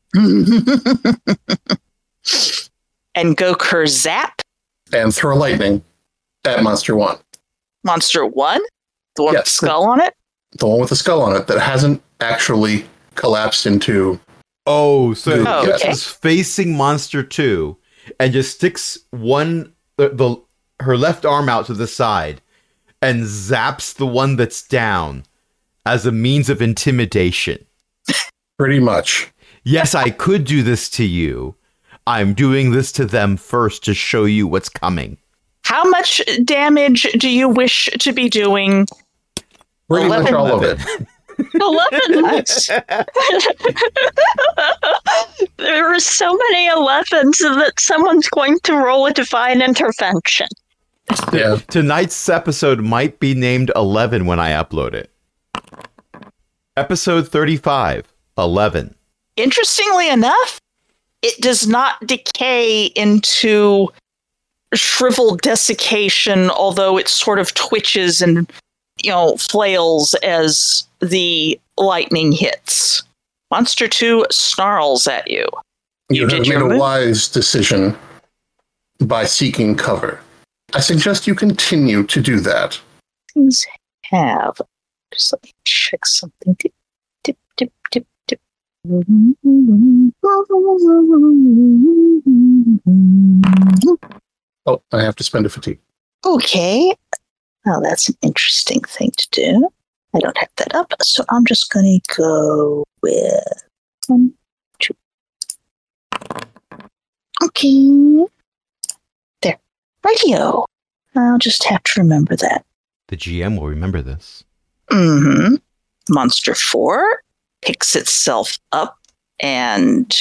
And go Kurzap. And throw lightning at Monster one. Monster one? The one with the Yes. skull on it? The one with the skull on it that hasn't actually collapsed into... Oh, so Oh, it okay. is facing Monster two and just sticks one the, the her left arm out to the side and zaps the one that's down as a means of intimidation. Pretty much. Yes, I could do this to you. I'm doing this to them first to show you what's coming. How much damage do you wish to be doing? Pretty much Eleven. all of it. eleven. Nice. There are so many elevens that someone's going to roll a divine intervention. Yeah. Tonight's episode might be named eleven when I upload it. Episode thirty-five, eleven. Interestingly enough, it does not decay into shriveled desiccation, although it sort of twitches and, you know, flails as the lightning hits. Monster two snarls at you. You, You have did made your a move? wise decision by seeking cover. I suggest you continue to do that. Things have. Just let me check something. Dip, dip, dip, dip, dip. Oh, I have to spend a fatigue. Okay. Now that's an interesting thing to do. I don't have that up, so I'm just going to go with one, two. Okay. There. Radio. I'll just have to remember that. The G M will remember this. Mm-hmm. Monster four picks itself up and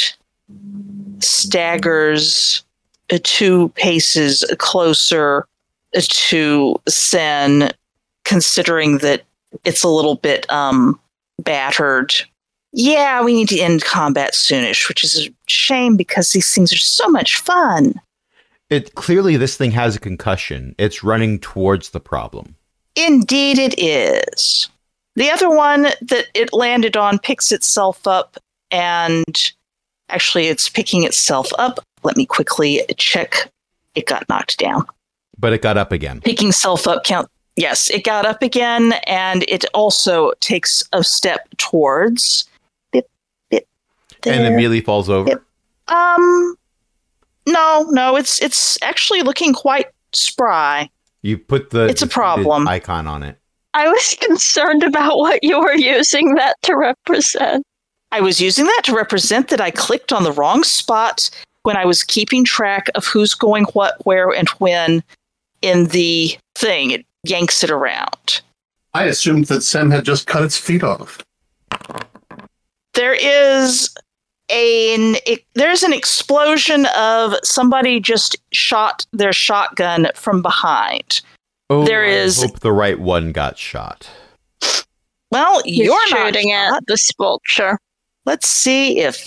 staggers two paces closer to Sen, considering that it's a little bit um, battered. Yeah, we need to end combat soonish, which is a shame because these things are so much fun. It clearly this thing has a concussion. It's running towards the problem. Indeed it is. The other one that it landed on picks itself up, and actually it's picking itself up. Let me quickly check. It got knocked down. But it got up again. Picking self up count. Yes, it got up again, and it also takes a step towards. Bip, bip, there. And immediately falls over. Bip. Um, no, no, it's it's actually looking quite spry. You put the It's a problem. icon on it. I was concerned about what you were using that to represent. I was using that to represent that I clicked on the wrong spot when I was keeping track of who's going what, where, and when in the thing. It yanks it around. I assumed that Sen had just cut its feet off. There is an it, there's an explosion of somebody just shot their shotgun from behind. Oh, There I is- hope the right one got shot. Well, He's you're not shooting shot. at the sculpture. Let's see if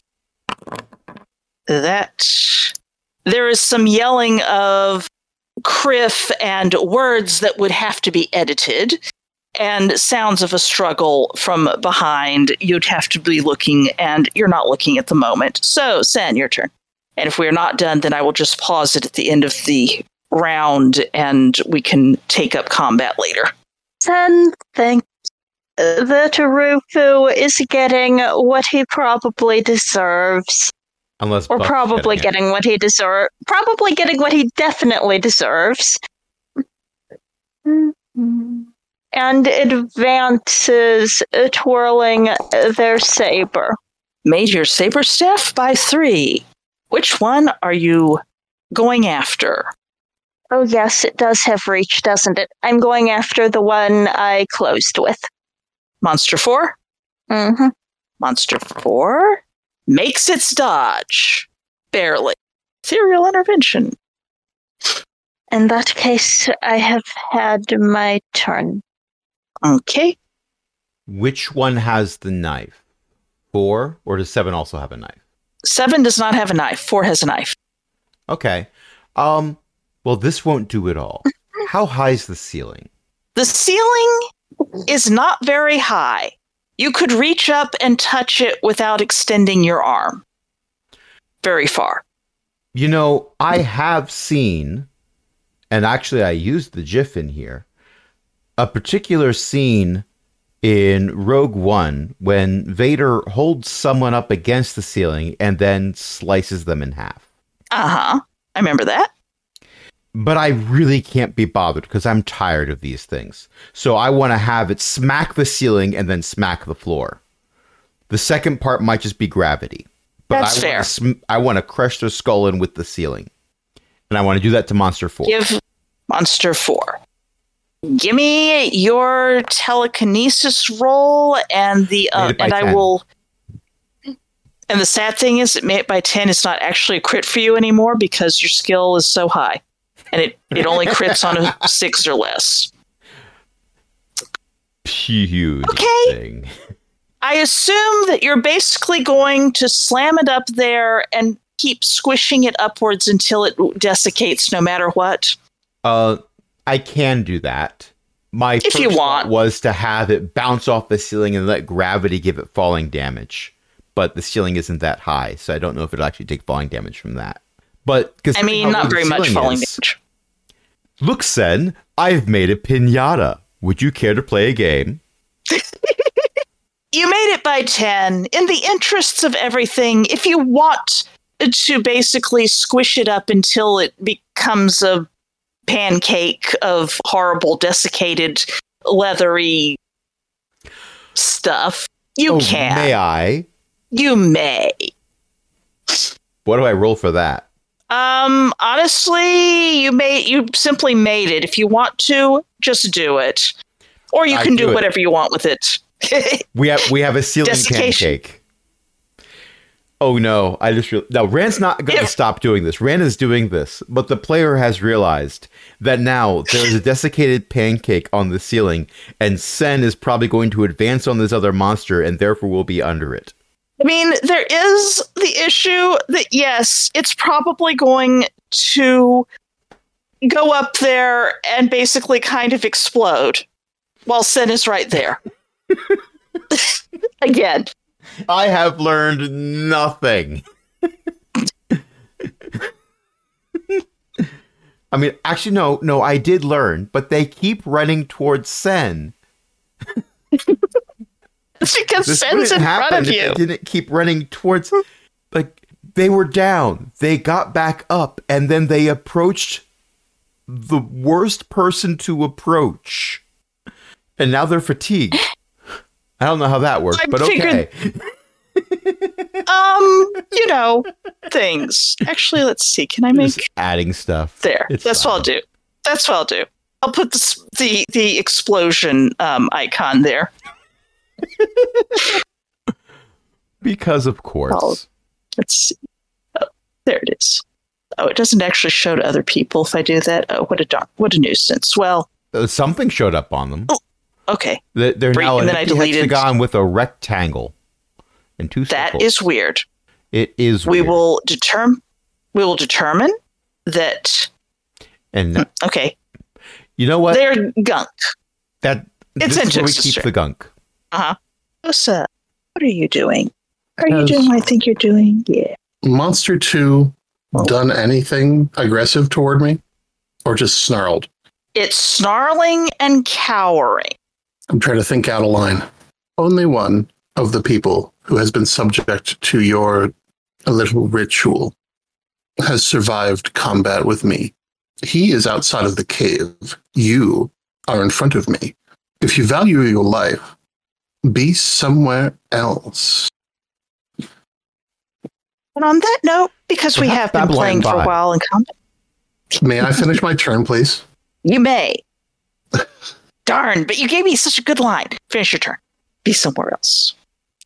that. There is some yelling of criff and words that would have to be edited, and sounds of a struggle from behind. You'd have to be looking, and you're not looking at the moment. So, Sen, your turn. And if we're not done, then I will just pause it at the end of the round, and we can take up combat later. Sen thinks that Rufu is getting what he probably deserves. Unless Or Buck's probably getting it. getting what he deserves. Probably getting what he definitely deserves. And advances, uh, twirling uh, their saber. Made your saber staff by three. Which one are you going after? Oh, yes, it does have reach, doesn't it? I'm going after the one I closed with. Monster four? Mm-hmm. Monster four makes its dodge. Barely. Ethereal intervention. In that case, I have had my turn. Okay. Which one has the knife? Four? Or does seven also have a knife? Seven does not have a knife. Four has a knife. Okay. Um, well, this won't do it all. How high is the ceiling? The ceiling is not very high. You could reach up and touch it without extending your arm very far. You know, I have seen, and actually I used the GIF in here, a particular scene in Rogue One when Vader holds someone up against the ceiling and then slices them in half. Uh-huh. I remember that. But I really can't be bothered because I'm tired of these things. So I want to have it smack the ceiling and then smack the floor. The second part might just be gravity. But That's I fair. Want to sm- I want to crush their skull in with the ceiling. And I want to do that to Monster four. Give Monster four. Give me your telekinesis roll, and the uh, Made it by and I ten. will. And the sad thing is, that made it by ten is not actually a crit for you anymore because your skill is so high, and it, it only crits on a six or less. Huge Okay. thing. I assume that you're basically going to slam it up there and keep squishing it upwards until it desiccates, no matter what. Uh, I can do that. My If first you thought want. was to have it bounce off the ceiling and let gravity give it falling damage. But the ceiling isn't that high, so I don't know if it'll actually take falling damage from that. But I mean, not very much falling damage. Look, Sen, I've made a piñata. Would you care to play a game? You made it by ten. In the interests of everything, if you want to basically squish it up until it becomes a pancake of horrible, desiccated, leathery stuff, you oh, can. May I? You may. What do I roll for that? Um, honestly, you made you simply made it. If you want to, just do it. Or you I can do do it. whatever you want with it. We have we have a ceiling Desiccation. pancake. Oh no! I just real no. Rand's not going to Yeah. stop doing this. Rand is doing this, but the player has realized that now there is a desiccated pancake on the ceiling, and Sen is probably going to advance on this other monster, and therefore will be under it. I mean, there is the issue that, yes, it's probably going to go up there and basically kind of explode while Sen is right there. Again. I have learned nothing. I mean, actually, no, no, I did learn, but they keep running towards Sen. It's because This Sen's wouldn't in happen front of if you. they didn't keep running towards, like, they were down, they got back up, and then they approached the worst person to approach. And now they're fatigued. I don't know how that worked, I but okay. figured- Um, you know, things. Actually, let's see. Can I make Just adding stuff. there? It's That's fine. what I'll do. That's what I'll do. I'll put the the, the explosion um, icon there. Because of course. Oh. Let's see. Oh, there it is. Oh, it doesn't actually show to other people if I do that. Oh, what a darn, what a nuisance. Well, Uh, something showed up on them. okay, They- They're Break- now and an then I empty deleted- hexagon with a rectangle and two that circles. is weird. It is We weird. will determine. We will determine that. And Okay, you know what? they're gunk. That It's this is where we interesting. keep the gunk. Uh huh. Osa, what are you doing? Are you Has- doing what I think you're doing? Yeah. Monster two Oh. done anything aggressive toward me? Or just snarled? It's snarling and cowering. I'm trying to think out a line. Only one of the people who has been subject to your little ritual has survived combat with me. He is outside of the cave. You are in front of me. If you value your life, be somewhere else. And on that note, because we Perhaps have been Babylon playing for by. a while in combat, May I finish my turn, please? you may. Darn, but you gave me such a good line. Finish your turn. Be somewhere else.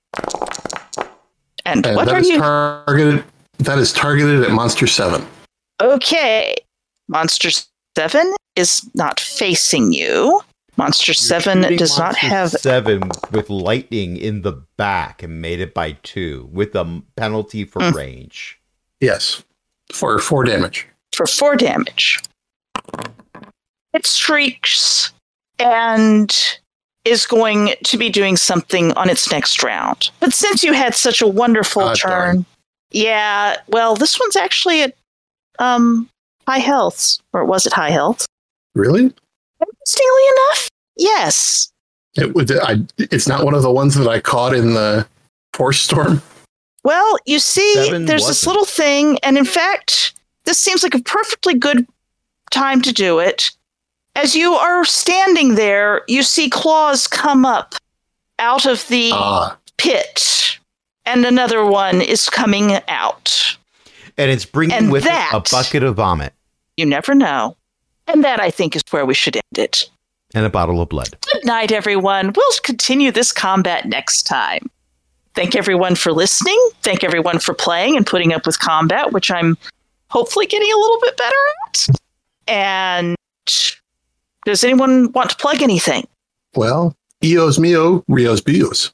And, And what that are is you? targeted. That is targeted at Monster Seven. Okay. Monster seven is not facing you. Monster You're seven shooting does not Monster have. seven with lightning in the back and made it by two with a m- penalty for Mm. range. Yes, for four damage. For four damage. It shrieks and is going to be doing something on its next round. But since you had such a wonderful Ah, turn, darn. yeah, well, this one's actually at um, high health, or was it high health? Really? Interestingly enough, yes. It would. I. It's not one of the ones that I caught in the force storm. Well, you see, Seven there's this wasn't. little thing, and in fact, this seems like a perfectly good time to do it. As you are standing there, you see claws come up out of the Ah, pit, and another one is coming out. And it's bringing And with that- it a bucket of vomit You never know. And that, I think, is where we should end it. and a bottle of blood. Good night, everyone. We'll continue this combat next time. Thank everyone for listening. Thank everyone for playing and putting up with combat, which I'm hopefully getting a little bit better at. And does anyone want to plug anything? well, Eos mio, Rios bios.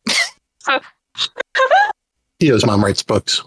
Eo's mom writes books.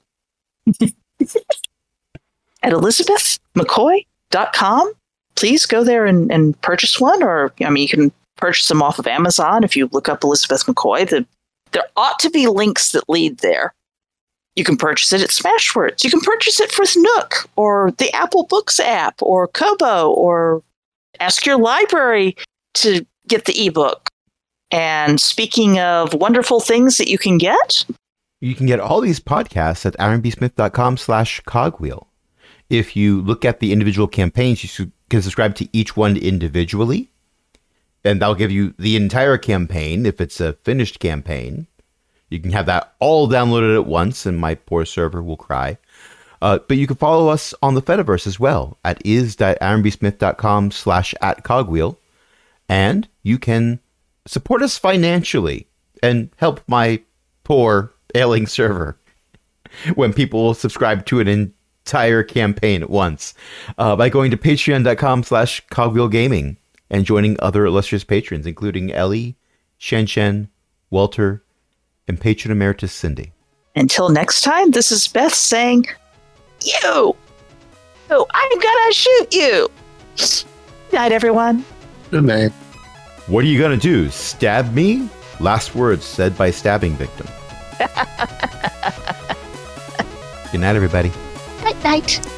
At elizabeth mccoy dot com. Please go there and, and purchase one, or I mean, you can purchase them off of Amazon if you look up Elizabeth McCoy. The, there ought to be links that lead there. You can purchase it at Smashwords. You can purchase it with Nook or the Apple Books app or Kobo or ask your library to get the ebook. And speaking of wonderful things that you can get, you can get all these podcasts at aaronbsmith.com slash cogwheel. If you look at the individual campaigns, you can subscribe to each one individually, and that'll give you the entire campaign if it's a finished campaign. You can have that all downloaded at once, and my poor server will cry. Uh, but you can follow us on the Fediverse as well at is.aaronbsmith.com slash at cogwheel, and you can support us financially and help my poor ailing server when people subscribe to an entire campaign at once uh, by going to patreon.com slash cogwheelgaming and joining other illustrious patrons, including Ellie, Shen Shen, Walter, and patron emeritus Cindy. Until next time, this is Beth saying, you! Oh, I'm gonna shoot you! Good night, everyone. Good night. What are you gonna do? Stab me? Last words said by stabbing victim. Good night, everybody. Night night.